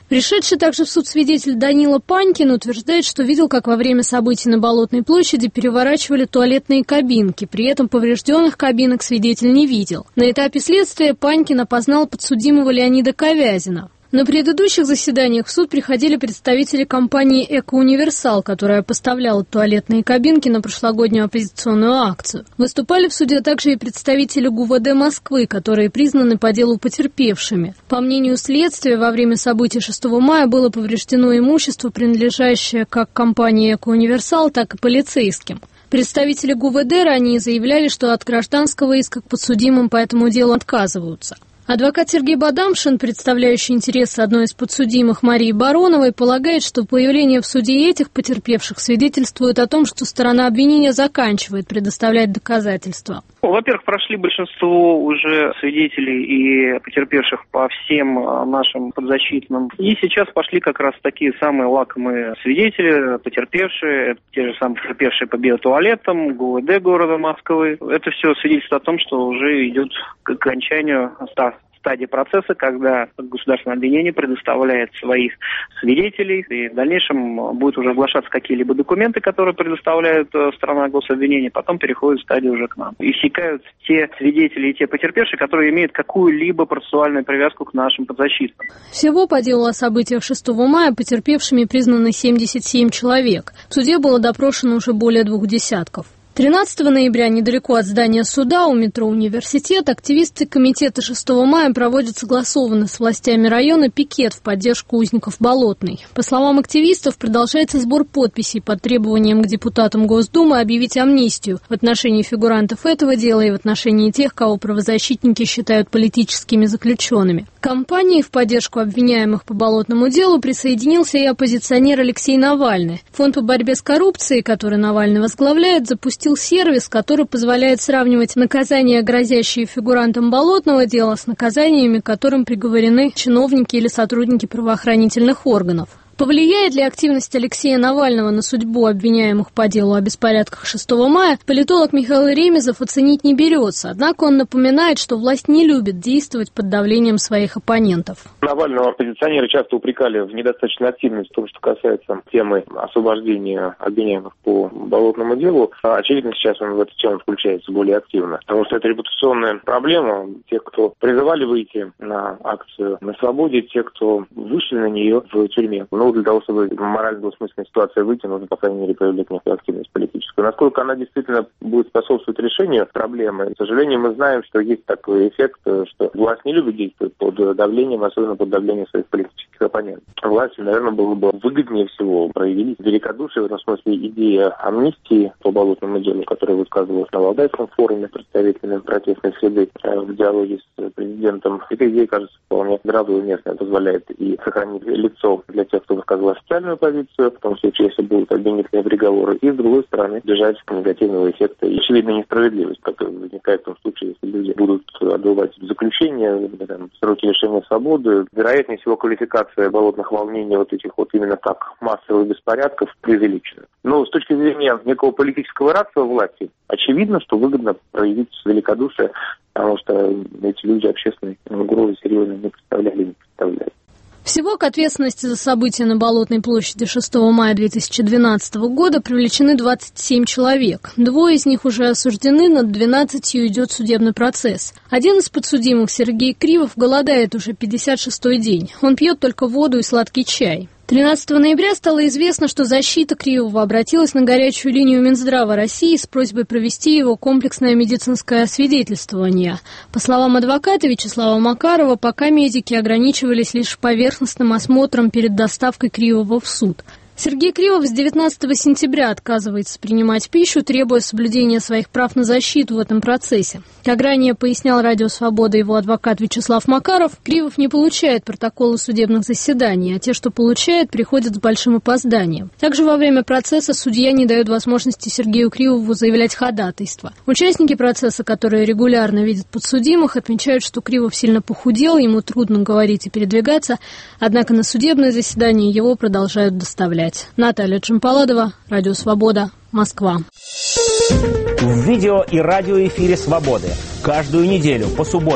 [SPEAKER 20] Пришедший также в суд свидетель Данила Панькин утверждает, что видел, как во время событий на Болотной площади переворачивали туалетные кабинки. При этом поврежденных кабинок свидетель не видел. На этапе следствия Панькин опознал подсудимого Леонида Ковязина. На предыдущих заседаниях в суд приходили представители компании «Эко-Универсал», которая поставляла туалетные кабинки на прошлогоднюю оппозиционную акцию. Выступали в суде также и представители ГУВД Москвы, которые признаны по делу потерпевшими. По мнению следствия, во время событий шестого мая было повреждено имущество, принадлежащее как компании «Эко-Универсал», так и полицейским. Представители ГУВД ранее заявляли, что от гражданского иска к подсудимым по этому делу отказываются. Адвокат Сергей Бадамшин, представляющий интересы одной из подсудимых Марии Бароновой, полагает, что появление в суде этих потерпевших свидетельствует о том, что сторона обвинения заканчивает предоставлять доказательства.
[SPEAKER 21] Во-первых, прошли большинство уже свидетелей и потерпевших по всем нашим подзащитным. И сейчас пошли как раз такие самые лакомые свидетели, потерпевшие, те же самые потерпевшие по биотуалетам, ГУВД города Москвы. Это все свидетельствует о том, что уже идет к окончанию стадии процесса, когда государственное обвинение предоставляет своих свидетелей, и в дальнейшем будут уже оглашаться какие-либо документы, которые предоставляет сторона гособвинения, потом переходит в стадию уже к нам. Иссякают те свидетели и те потерпевшие, которые имеют какую-либо процессуальную привязку к нашим подзащитным.
[SPEAKER 20] Всего по делу о событиях шестого мая потерпевшими признаны семьдесят семь человек. В суде было допрошено уже более двух десятков. тринадцатого ноября недалеко от здания суда у метро «Университет» активисты комитета шестого мая проводят согласованно с властями района пикет в поддержку узников Болотной. По словам активистов, продолжается сбор подписей под требованием к депутатам Госдумы объявить амнистию в отношении фигурантов этого дела и в отношении тех, кого правозащитники считают политическими заключенными. К кампании в поддержку обвиняемых по Болотному делу присоединился и оппозиционер Алексей Навальный. Фонд по борьбе с коррупцией, который Навальный возглавляет, запустил сервис, который позволяет сравнивать наказания, грозящие фигурантам Болотного дела, с наказаниями, к которым приговорены чиновники или сотрудники правоохранительных органов. Повлияет ли активность Алексея Навального на судьбу обвиняемых по делу о беспорядках шестого мая, политолог Михаил Ремезов оценить не берется. Однако он напоминает, что власть не любит действовать под давлением своих оппонентов.
[SPEAKER 12] Навального оппозиционеры часто упрекали в недостаточной активности в том, что касается темы освобождения обвиняемых по Болотному делу. Очевидно, сейчас он в эту тему включается более активно, потому что это репутационная проблема. Те, кто призывали выйти на акцию на свободе, те, кто вышли на нее в тюрьме. Ну, для того, чтобы в морально двусмысленной ситуации выйти, нужно, по крайней мере, проявлять некую активность политическую. Насколько она действительно будет способствовать решению проблемы, к сожалению, мы знаем, что есть такой эффект, что власть не любит действовать под давлением, особенно под давлением своих политических оппонентов. Власти, наверное, было бы выгоднее всего проявить великодушие, в этом смысле идея амнистии по Болотному делу, которая высказывалась на Валдайском форуме представителями протестной среды в диалоге с президентом. Эта идея, кажется, вполне здравая и уместная, позволяет и сохранить лицо для тех, кто высказывал официальную позицию, в том случае, если будут обвинительные приговоры, и, с другой стороны, бежать негативного эффекта и, очевидно, несправедливость, которая возникает в том случае, если люди будут отбывать заключение, там, сроки лишения свободы. Вероятнее всего, квалификация болотных волнений вот этих вот именно как массовых беспорядков преувеличена. Но с точки зрения некого политического рацио власти, очевидно, что выгодно проявить великодушие, потому что эти люди общественной угрозы серьезно не представляли, не представляют.
[SPEAKER 20] Всего к ответственности за события на Болотной площади шестого мая две тысячи двенадцатого года привлечены двадцать семь человек. Двое из них уже осуждены, над двенадцатью идет судебный процесс. Один из подсудимых, Сергей Кривов, голодает уже пятьдесят шестой день. Он пьет только воду и сладкий чай. тринадцатого ноября стало известно, что защита Кривова обратилась на горячую линию Минздрава России с просьбой провести его комплексное медицинское освидетельствование. По словам адвоката Вячеслава Макарова, пока медики ограничивались лишь поверхностным осмотром перед доставкой Кривова в суд. Сергей Кривов с девятнадцатого сентября отказывается принимать пищу, требуя соблюдения своих прав на защиту в этом процессе. Как ранее пояснял Радио Свобода его адвокат Вячеслав Макаров, Кривов не получает протоколы судебных заседаний, а те, что получает, приходят с большим опозданием. Также во время процесса судья не дает возможности Сергею Кривову заявлять ходатайство. Участники процесса, которые регулярно видят подсудимых, отмечают, что Кривов сильно похудел, ему трудно говорить и передвигаться, однако на судебное заседание его продолжают доставлять. Наталья Джампаладова, Радио Свобода, Москва.
[SPEAKER 22] В видео и радиоэфире «Свободы» каждую неделю по субботам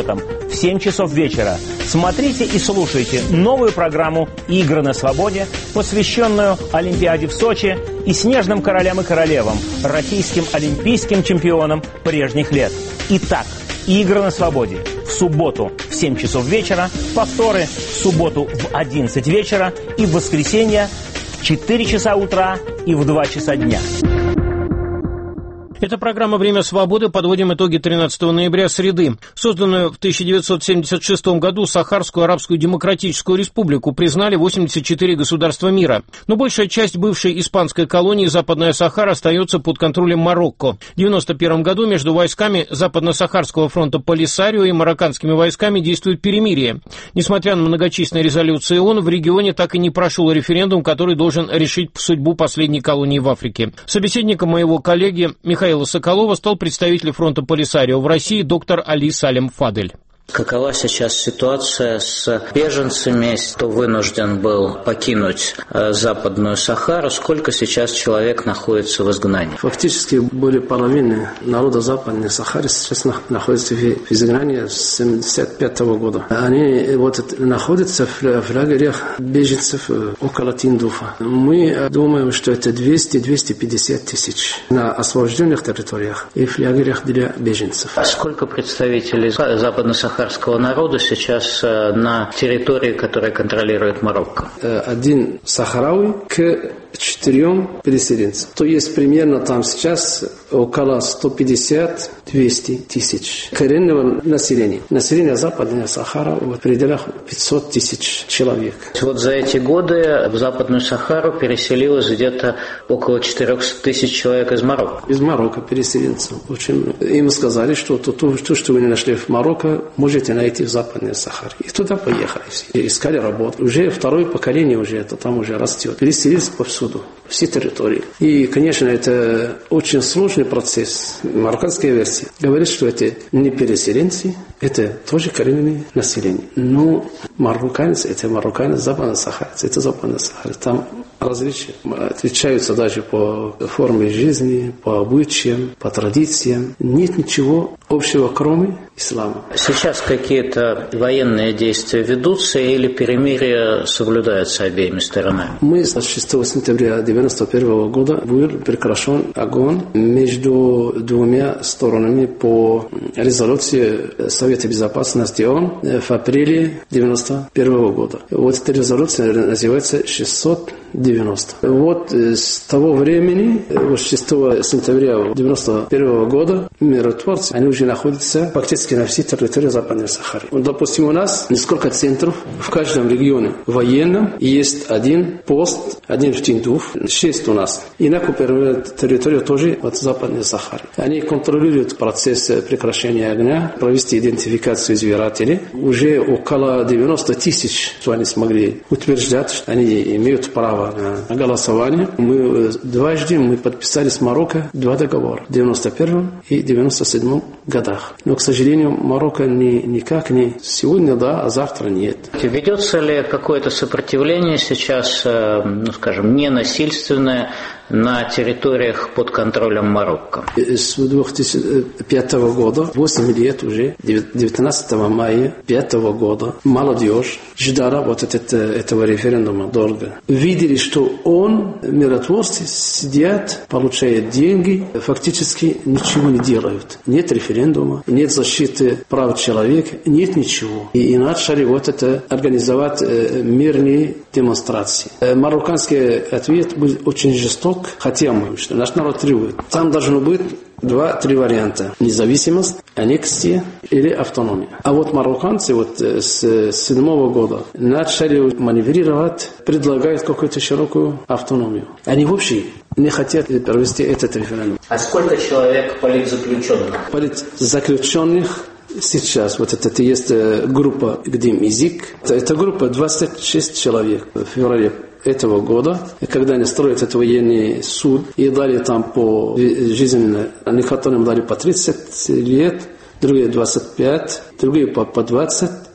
[SPEAKER 3] в семь часов вечера. Смотрите и слушайте новую программу «Игры на свободе», посвященную Олимпиаде в Сочи и снежным королям и королевам, российским олимпийским чемпионам прежних лет. Итак, «Игры на свободе» в субботу в семь часов вечера, повторы в субботу в одиннадцать вечера и в воскресенье в четыре часа утра и в два часа дня.
[SPEAKER 4] Это программа «Время свободы». Подводим итоги тринадцатого ноября, среды. Созданную в тысяча девятьсот семьдесят шестом году Сахарскую Арабскую Демократическую Республику признали восемьдесят четыре государства мира. Но большая часть бывшей испанской колонии Западная Сахара остается под контролем Марокко. В девяносто первом году между войсками Западно-Сахарского фронта Полисарио и марокканскими войсками действует перемирие. Несмотря на многочисленные резолюции ООН, в регионе так и не прошел референдум, который должен решить судьбу последней колонии в Африке. Собеседником моего коллеги Михаила Соколова стал представитель фронта Полисарио в России доктор Али Салем Фадель.
[SPEAKER 22] Какова сейчас ситуация с беженцами, кто вынужден был покинуть Западную Сахару? Сколько сейчас человек находится в изгнании?
[SPEAKER 23] Фактически более половины народа Западной Сахары сейчас находится в изгнании с семьдесят пятого года. Они вот находятся в лагерях беженцев около Тиндуфа. Мы думаем, что это двести - двести пятьдесят тысяч на освобожденных территориях и в лагерях для беженцев.
[SPEAKER 22] А сколько представителей Западной Сахары народа сейчас на территории, которую контролирует Марокко?
[SPEAKER 23] Один сахарауи к четырем переселенцам. То есть примерно там сейчас около сто пятьдесят - двести тысяч коренного населения. Население Западной Сахары в пределах пятьсот тысяч человек.
[SPEAKER 22] Вот за эти годы в Западную Сахару переселилось где-то около четыреста тысяч человек из Марокко.
[SPEAKER 23] Из Марокко переселенцев. Очень. Им сказали, что то, то, то, что вы не нашли в Марокко, можете найти в Западной Сахаре. И туда поехали все. И искали работу. Уже второе поколение уже это там уже растет. Переселились повсюду, все территории. И, конечно, это очень сложный процесс. Марокканская версия говорит, что это не переселенцы, это тоже коренное население. Но марокканец, это марокканец, Западная Сахара, это Западная Сахара. Там различия отличаются даже по форме жизни, по обычаям, по традициям. Нет ничего общего, кроме ислама.
[SPEAKER 22] Сейчас какие-то военные действия ведутся или перемирие соблюдается обеими сторонами?
[SPEAKER 23] Мы с шестого сентября девяносто первого года был прекращен огонь между двумя сторонами по резолюции Совета Безопасности ООН в апреле девяносто первого года. Вот эта резолюция называется шестьсот девяносто. Вот с того времени, вот шестого сентября девяносто первого года, миротворцы, они уже находятся фактически на всей территории Западной Сахары. Вот, допустим, у нас несколько центров в каждом регионе военном, есть один пост, один в Тиндуф, шесть у нас. И на территорию тоже от Западной Сахары. Они контролируют процесс прекращения огня, провести идентификацию избирателей. Уже около девяносто тысяч, что они смогли утверждать, что они имеют право на голосование. Мы дважды мы подписали с Марокко два договора в девяносто первом и девяносто седьмом годах. Но, к сожалению, Марокко ни, никак не сегодня, да, а завтра нет.
[SPEAKER 22] Ведется ли какое-то сопротивление сейчас, ну, скажем, ненасильственное на территориях под контролем Марокко?
[SPEAKER 23] С две тысячи пятого года, восемь лет уже, девятнадцатого мая две тысячи пятого года, молодежь ждала вот это, этого референдума долго. Видели, что он, миротворцы, сидят, получают деньги, фактически ничего не делают. Нет референдума, нет защиты прав человека, нет ничего. И, и начали вот это организовать э, мирные демонстрации. Э, марокканский ответ был очень жесток, хотя мы, что наш народ требует. Там должно быть два-три варианта. Независимость, аннексия или автономия. А вот марокканцы вот с седьмого года начали маневрировать, предлагают какую-то широкую автономию. Они вообще не хотят провести этот референдум.
[SPEAKER 22] А сколько человек политзаключенных?
[SPEAKER 23] Политзаключенных сейчас, вот это есть группа «Гдим Изик». Эта группа двадцать шесть человек в феврале этого года, и когда они строят этот военный суд, и дали там по жизненно, некоторым дали по тридцать лет, другие двадцать пять, другие по, по двадцать,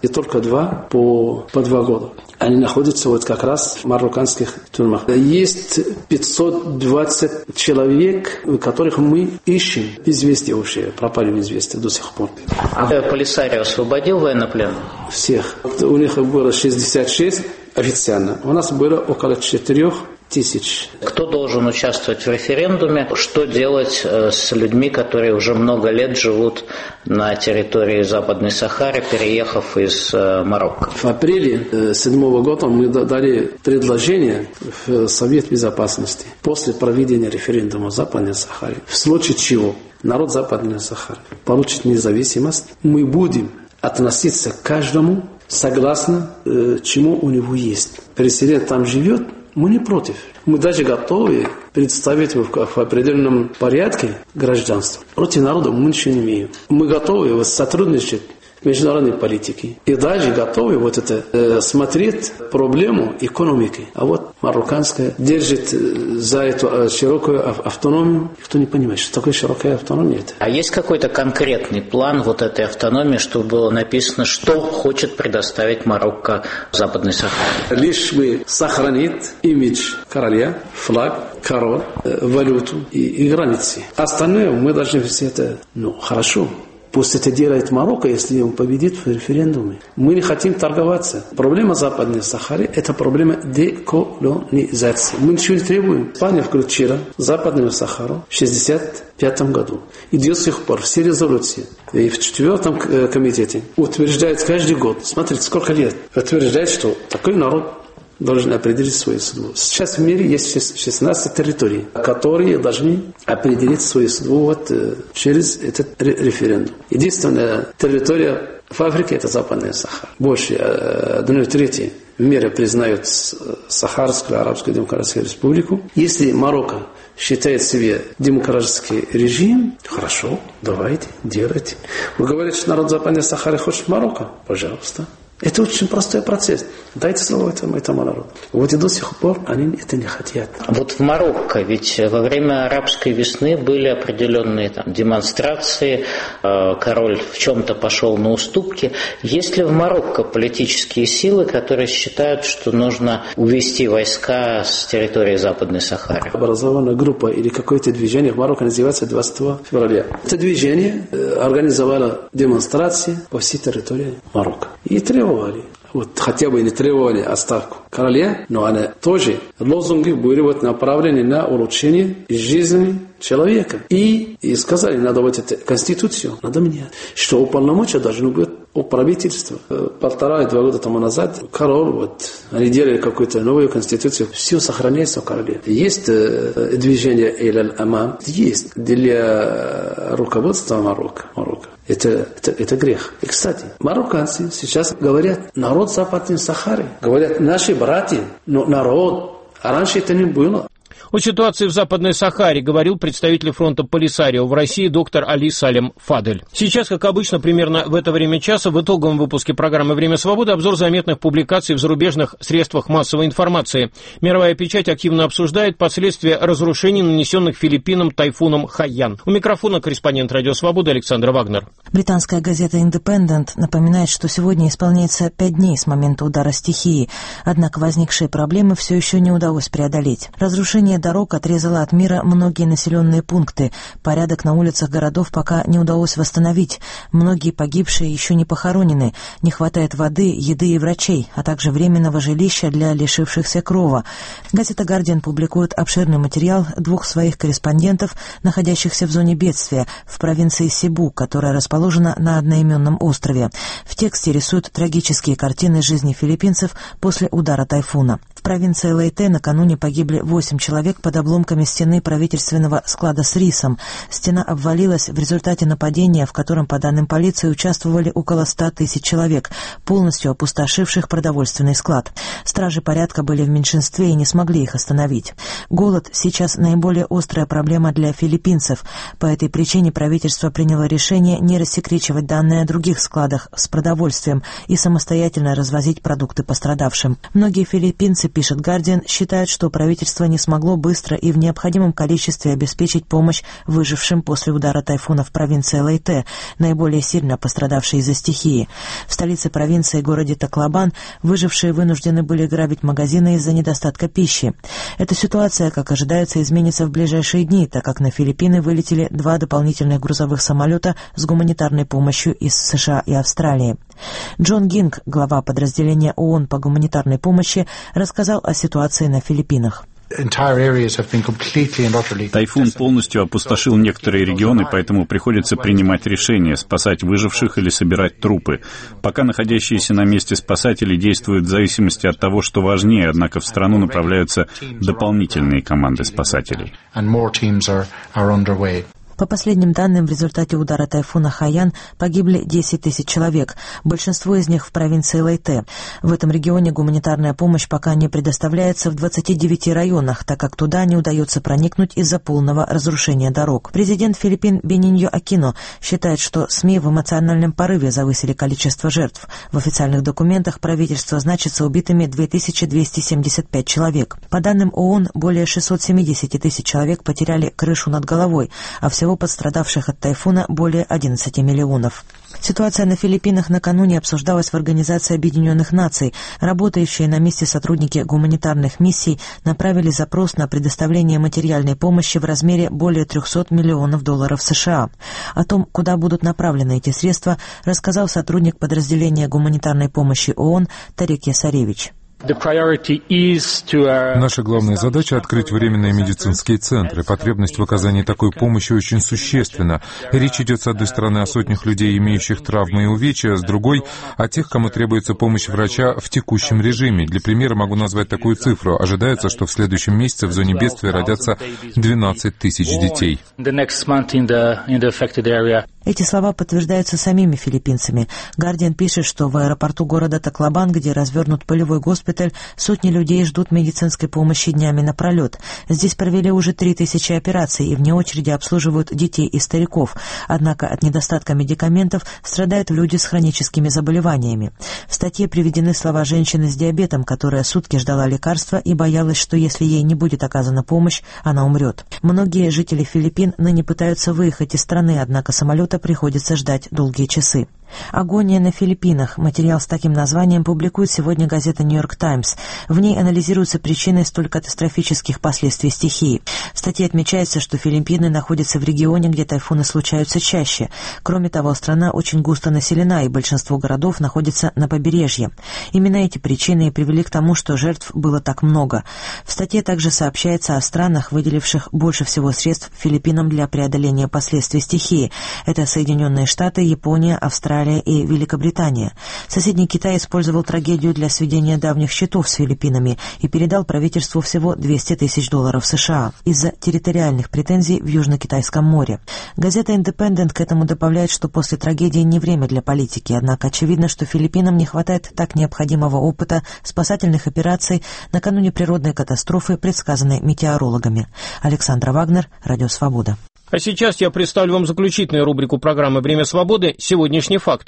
[SPEAKER 23] и только два по, по два года. Они находятся вот как раз в марокканских тюрьмах. Есть пятьсот двадцать человек, которых мы ищем. Известие вообще, пропали в известие до сих пор.
[SPEAKER 22] А Полисарио освободил военнопленных?
[SPEAKER 23] Всех. У них было шестьдесят шесть официально. У нас было около четырех тысяч.
[SPEAKER 22] Кто должен участвовать в референдуме? Что делать с людьми, которые уже много лет живут на территории Западной Сахары, переехав из Марокко?
[SPEAKER 23] В апреле две тысячи седьмого года мы дали предложение в Совет Безопасности после проведения референдума в Западной Сахаре. В случае чего народ Западной Сахары получит независимость, мы будем относиться к каждому согласно чему у него есть. Переселенец там живет, мы не против. Мы даже готовы представить в, в определенном порядке гражданство. Против народа мы ничего не имеем. Мы готовы сотрудничать в международной политике. И даже готовы вот это, э, смотреть проблему экономики. А вот марокканская держит за эту э, широкую автономию. Никто не понимает, что такое широкая автономия. Это.
[SPEAKER 22] А есть какой-то конкретный план вот этой автономии, чтобы было написано, что хочет предоставить Марокко Западной Сахаре?
[SPEAKER 23] Лишь бы сохранить имидж короля, флаг, король, э, валюту и, и границы. Остальное мы должны все это, ну, хорошо. Пусть это делает Марокко, если он победит в референдуме. Мы не хотим торговаться. Проблема Западной Сахары – это проблема деколонизации. Мы ничего не требуем. Испания включила Западную Сахару в шестьдесят пятом году. И до сих пор все резолюции и в четвертом комитете утверждают каждый год. Смотрите, сколько лет. Утверждает, что такой народ должен определить свою судьбу. Сейчас в мире есть шестнадцать территорий, которые должны определить свою судьбу вот, через этот референдум. Единственная территория в Африке – это Западная Сахара. Больше одной трети в мире признают Сахарскую Арабскую Демократическую Республику. Если Марокко считает себе демократический режим, хорошо, давайте, делайте. Вы говорите, что народ Западной Сахары хочет Марокко? Пожалуйста. Это очень простой процесс. Дайте слово этому, этому народу. Вот и до сих пор они это не хотят.
[SPEAKER 22] Вот в Марокко, ведь во время арабской весны были определенные там демонстрации, король в чем-то пошел на уступки. Есть ли в Марокко политические силы, которые считают, что нужно увести войска с территории Западной Сахары?
[SPEAKER 23] Образована группа или какое-то движение в Марокко называется двадцатого февраля. Это движение организовало демонстрации по всей территории Марокко. И требовали. Вот хотя бы не требовали отставку короля, но они тоже лозунги были вот направлены на улучшение жизни человека. И, и сказали, надо вот эту конституцию, надо менять. Что уполномочия должно быть у правительства. Полтора-два года тому назад король, вот, они делали какую-то новую конституцию. Все сохраняется у короля. Есть э, движение Эль-Амам, есть для руководства Марокко. Марокко. Это, это, это грех. И, кстати, марокканцы сейчас говорят, народ Западной Сахары. Говорят, наши братья, но народ. А раньше это не было.
[SPEAKER 4] О ситуации в Западной Сахаре говорил представитель фронта Полисарио в России доктор Али Салем Фадель. Сейчас, как обычно, примерно в это время часа в итоговом выпуске программы «Время свободы» обзор заметных публикаций в зарубежных средствах массовой информации. Мировая печать активно обсуждает последствия разрушений, нанесенных Филиппинам тайфуном Хайян. У микрофона корреспондент «Радио Свобода» Александра Вагнер.
[SPEAKER 1] Британская газета «Индепендент» напоминает, что сегодня исполняется пять дней с момента удара стихии. Однако возникшие проблемы все еще не удалось преодолеть. Разрушение дорог отрезало от мира многие населенные пункты. Порядок на улицах городов пока не удалось восстановить. Многие погибшие еще не похоронены. Не хватает воды, еды и врачей, а также временного жилища для лишившихся крова. Газета «Гардиан» публикует обширный материал двух своих корреспондентов, находящихся в зоне бедствия, в провинции Сибу, которая расположена на одноименном острове. В тексте рисуют трагические картины жизни филиппинцев после удара тайфуна. В провинции Лейте накануне погибли восемь человек под обломками стены правительственного склада с рисом. Стена обвалилась в результате нападения, в котором, по данным полиции, участвовали около ста тысяч человек, полностью опустошивших продовольственный склад. Стражи порядка были в меньшинстве и не смогли их остановить. Голод сейчас наиболее острая проблема для филиппинцев. По этой причине правительство приняло решение не рассекречивать данные о других складах с продовольствием и самостоятельно развозить продукты пострадавшим. Многие филиппинцы пишет «Гардиан», считают, что правительство не смогло быстро и в необходимом количестве обеспечить помощь выжившим после удара тайфуна в провинции Лейте, наиболее сильно пострадавшей из-за стихии. В столице провинции, городе Таклобан, выжившие вынуждены были грабить магазины из-за недостатка пищи. Эта ситуация, как ожидается, изменится в ближайшие дни, так как на Филиппины вылетели два дополнительных грузовых самолета с гуманитарной помощью из США и Австралии. Джон Гинг, глава подразделения ООН по гуманитарной помощи, рассказал о ситуации на Филиппинах.
[SPEAKER 6] Тайфун полностью опустошил некоторые регионы, поэтому приходится принимать решения, спасать выживших или собирать трупы. Пока находящиеся на месте спасатели действуют в зависимости от того, что важнее, однако в страну направляются дополнительные команды спасателей.
[SPEAKER 1] По последним данным, в результате удара тайфуна Хайян погибли десять тысяч человек, большинство из них в провинции Лейте. В этом регионе гуманитарная помощь пока не предоставляется в двадцати девяти районах, так как туда не удается проникнуть из-за полного разрушения дорог. Президент Филиппин Бениньо Акино считает, что СМИ в эмоциональном порыве завысили количество жертв. В официальных документах правительства значится убитыми две тысячи двести семьдесят пять человек. По данным ООН, более шестисот семидесяти тысяч человек потеряли крышу над головой, а всего Всего пострадавших от тайфуна более одиннадцати миллионов. Ситуация на Филиппинах накануне обсуждалась в Организации Объединенных Наций. Работающие на месте сотрудники гуманитарных миссий направили запрос на предоставление материальной помощи в размере более трехсот миллионов долларов США. О том, куда будут направлены эти средства, рассказал сотрудник подразделения гуманитарной помощи ООН Тарик Ясаревич.
[SPEAKER 7] Наша главная задача — открыть временные медицинские центры. Потребность в оказании такой помощи очень существенна. Речь идет, с одной стороны, о сотнях людей, имеющих травмы и увечья, а с другой — о тех, кому требуется помощь врача в текущем режиме. Для примера могу назвать такую цифру. Ожидается, что в следующем месяце в зоне бедствия родятся двенадцать тысяч детей.
[SPEAKER 1] Эти слова подтверждаются самими филиппинцами. «Гардиан» пишет, что в аэропорту города Таклобан, где развернут полевой госпиталь, сотни людей ждут медицинской помощи днями напролет. Здесь провели уже три тысячи операций и вне очереди обслуживают детей и стариков. Однако от недостатка медикаментов страдают люди с хроническими заболеваниями. В статье приведены слова женщины с диабетом, которая сутки ждала лекарства и боялась, что если ей не будет оказана помощь, она умрет. Многие жители Филиппин ныне пытаются выехать из страны, однако самолета приходится ждать долгие часы. «Агония на Филиппинах». Материал с таким названием публикует сегодня газета «Нью-Йорк Таймс». В ней анализируются причины столь катастрофических последствий стихии. В статье отмечается, что Филиппины находятся в регионе, где тайфуны случаются чаще. Кроме того, страна очень густо населена, и большинство городов находится на побережье. Именно эти причины и привели к тому, что жертв было так много. В статье также сообщается о странах, выделивших больше всего средств Филиппинам для преодоления последствий стихии. Это Соединенные Штаты, Япония, Австралия и Великобритания. Соседний Китай использовал трагедию для сведения давних счетов с Филиппинами и передал правительству всего двести тысяч долларов США из-за территориальных претензий в Южно-Китайском море. Газета «Индепендент» к этому добавляет, что после трагедии не время для политики, однако очевидно, что Филиппинам не хватает так необходимого опыта спасательных операций накануне природной катастрофы, предсказанной метеорологами. Александра Вагнер, Радио Свобода.
[SPEAKER 4] А сейчас я представлю вам заключительную рубрику программы «Время свободы. Сегодняшний факт».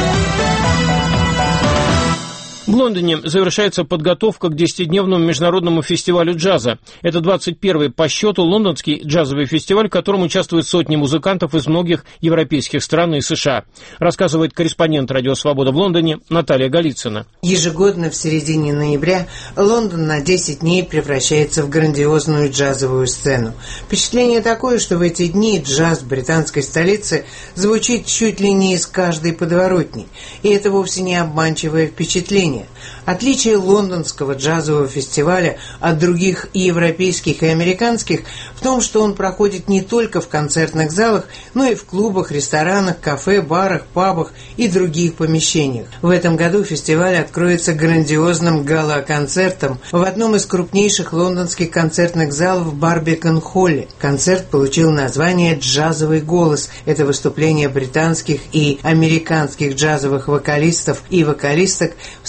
[SPEAKER 4] В Лондоне завершается подготовка к десятидневному международному фестивалю джаза. Это двадцать первый по счету лондонский джазовый фестиваль, в котором участвуют сотни музыкантов из многих европейских стран и США. Рассказывает корреспондент «Радио Свобода» в Лондоне Наталья Голицына.
[SPEAKER 8] Ежегодно в середине ноября Лондон на десять дней превращается в грандиозную джазовую сцену. Впечатление такое, что в эти дни джаз в британской столице звучит чуть ли не из каждой подворотни. И это вовсе не обманчивое впечатление. Отличие лондонского джазового фестиваля от других европейских и американских в том, что он проходит не только в концертных залах, но и в клубах, ресторанах, кафе, барах, пабах и других помещениях. В этом году фестиваль откроется грандиозным гала-концертом в одном из крупнейших лондонских концертных залов Барбикон-Холле. Концерт получил название «Джазовый голос». Это выступление британских и американских джазовых вокалистов и вокалисток в сопровождении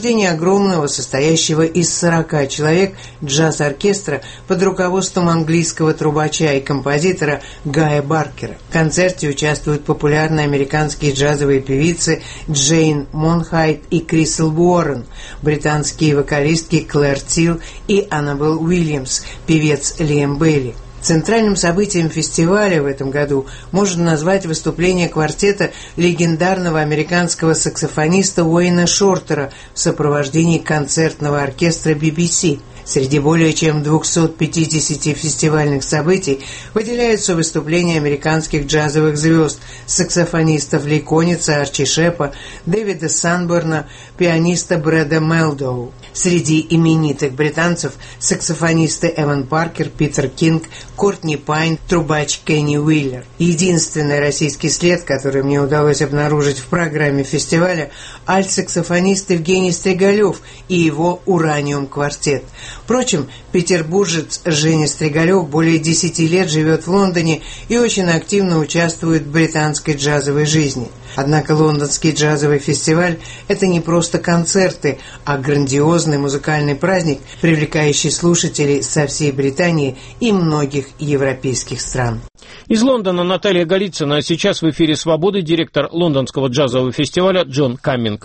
[SPEAKER 8] сопровождении огромного, состоящего из сорока человек, джаз-оркестра под руководством английского трубача и композитора Гая Баркера. В концерте участвуют популярные американские джазовые певицы Джейн Монхайт и Крисел Уоррен, британские вокалистки Клэр Тилл и Аннабелл Уильямс, певец Лиам Бейли. Центральным событием фестиваля в этом году можно назвать выступление квартета легендарного американского саксофониста Уэйна Шортера в сопровождении концертного оркестра би би си. Среди более чем двухсот пятидесяти фестивальных событий выделяются выступления американских джазовых звезд, саксофонистов Ли Конница, Арчи Шепа, Дэвида Санборна, пианиста Брэда Мелдоу. Среди именитых британцев саксофонисты Эван Паркер, Питер Кинг, Кортни Пайн, трубач Кенни Уиллер. Единственный российский след, который мне удалось обнаружить в программе фестиваля, альт-саксофонист Евгений Стригалев и его «Ураниум-квартет». Впрочем, петербуржец Женя Стригалев более десяти лет живет в Лондоне и очень активно участвует в британской джазовой жизни. Однако лондонский джазовый фестиваль – это не просто концерты, а грандиозный музыкальный праздник, привлекающий слушателей со всей Британии и многих европейских стран.
[SPEAKER 4] Из Лондона Наталья Голицына, а сейчас в эфире «Свободы» директор лондонского джазового фестиваля Джон Камминг.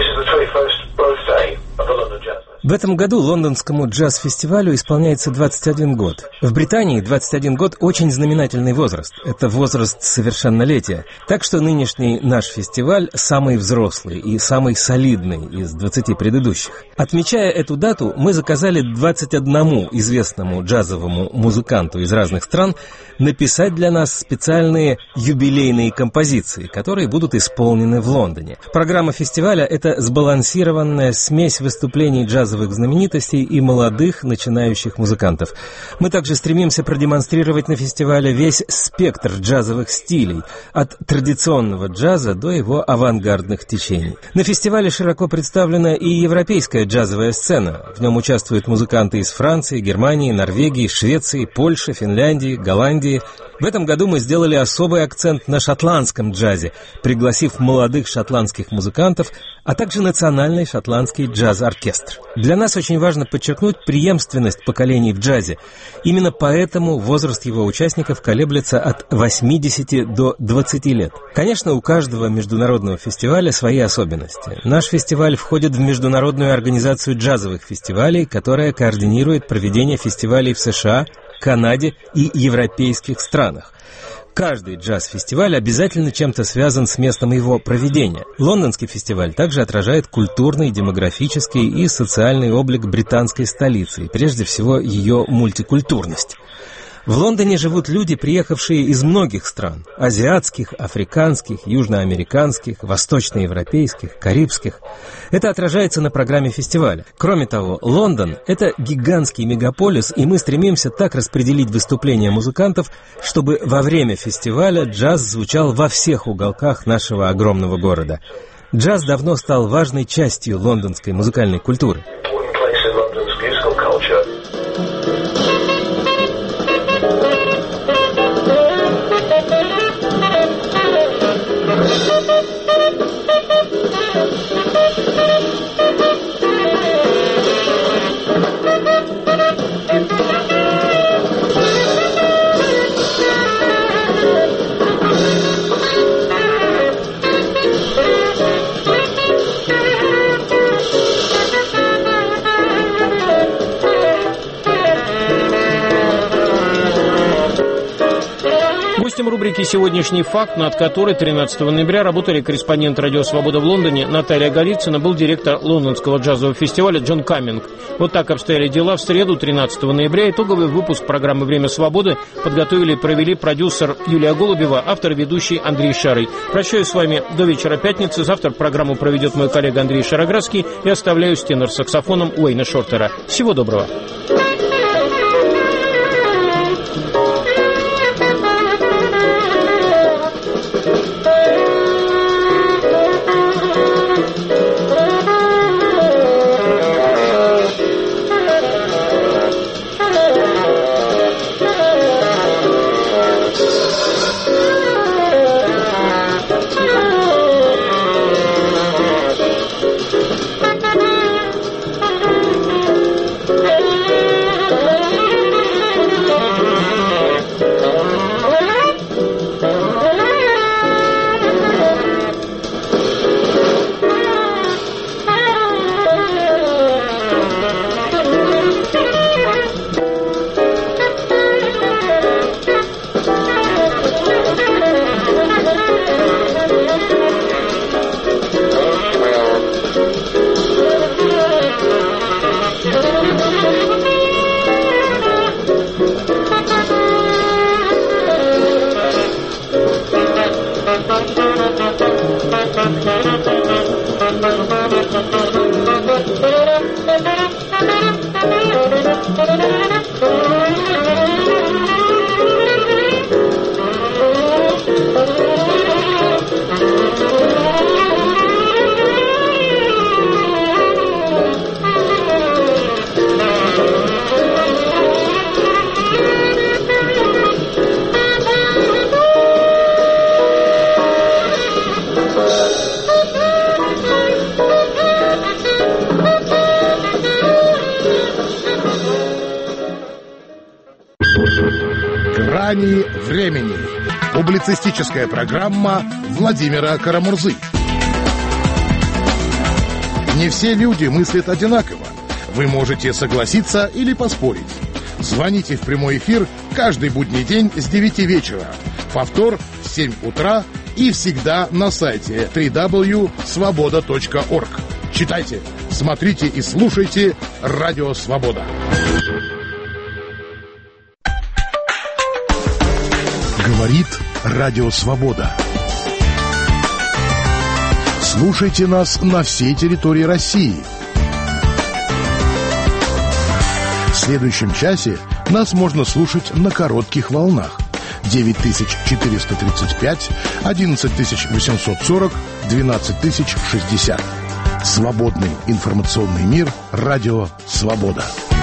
[SPEAKER 5] В этом году лондонскому джаз-фестивалю исполняется двадцать один год. В Британии двадцать один год – очень знаменательный возраст. Это возраст совершеннолетия. Так что нынешний наш фестиваль самый взрослый и самый солидный из двадцати предыдущих. Отмечая эту дату, мы заказали двадцать одному известному джазовому музыканту из разных стран написать для нас специальные юбилейные композиции, которые будут исполнены в Лондоне. Программа фестиваля – это сбалансированная смесь выступлений джазовых знаменитостей и молодых начинающих музыкантов. Мы также стремимся продемонстрировать на фестивале весь спектр джазовых стилей, от традиционного джаза до его авангардных течений. На фестивале широко представлена и европейская джазовая сцена. В нем участвуют музыканты из Франции, Германии, Норвегии, Швеции, Польши, Финляндии, Голландии. В этом году мы сделали особый акцент на шотландском джазе, пригласив молодых шотландских музыкантов, а также национальный шотландский джаз-оркестр. Для нас очень важно подчеркнуть преемственность поколений в джазе. Именно поэтому возраст его участников колеблется от восьмидесяти до двадцати лет. Конечно, у каждого международного фестиваля свои особенности. Наш фестиваль входит в Международную организацию джазовых фестивалей, которая координирует проведение фестивалей в США, Канаде и европейских странах. Каждый джаз-фестиваль обязательно чем-то связан с местом его проведения. Лондонский фестиваль также отражает культурный, демографический и социальный облик британской столицы, и прежде всего ее мультикультурность. В Лондоне живут люди, приехавшие из многих стран – азиатских, африканских, южноамериканских, восточноевропейских, карибских. Это отражается на программе фестиваля. Кроме того, Лондон – это гигантский мегаполис, и мы стремимся так распределить выступления музыкантов, чтобы во время фестиваля джаз звучал во всех уголках нашего огромного города. Джаз давно стал важной частью лондонской музыкальной культуры.
[SPEAKER 4] Гостем рубрики «Сегодняшний факт», над которой тринадцатого ноября работали корреспондент «Радио Свобода» в Лондоне Наталья Голицына, был директор лондонского джазового фестиваля Джон Камминг. Вот так обстояли дела в среду, тринадцатого ноября. Итоговый выпуск программы «Время свободы» подготовили и провели продюсер Юлия Голубева, автор и ведущий Андрей Шарый. Прощаюсь с вами до вечера пятницы. Завтра программу проведет мой коллега Андрей Шароградский и оставляю с тенор-саксофоном Уэйна Шортера. Всего доброго.
[SPEAKER 9] Thank you.
[SPEAKER 2] Грани времени. Публицистическая программа Владимира Карамурзы. Не все люди мыслят одинаково. Вы можете согласиться или поспорить. Звоните в прямой эфир каждый будний день с девяти вечера. Повтор в семь утра и всегда на сайте дабл ю дабл ю дабл ю точка свобода точка орг. Читайте, смотрите и слушайте Радио Свобода. Говорит Радио Свобода. Слушайте нас на всей территории России. В следующем часе нас можно слушать на коротких волнах. девять тысяч четыреста тридцать пять, одиннадцать тысяч восемьсот сорок, двенадцать тысяч шестьдесят. Свободный информационный мир. Радио Свобода.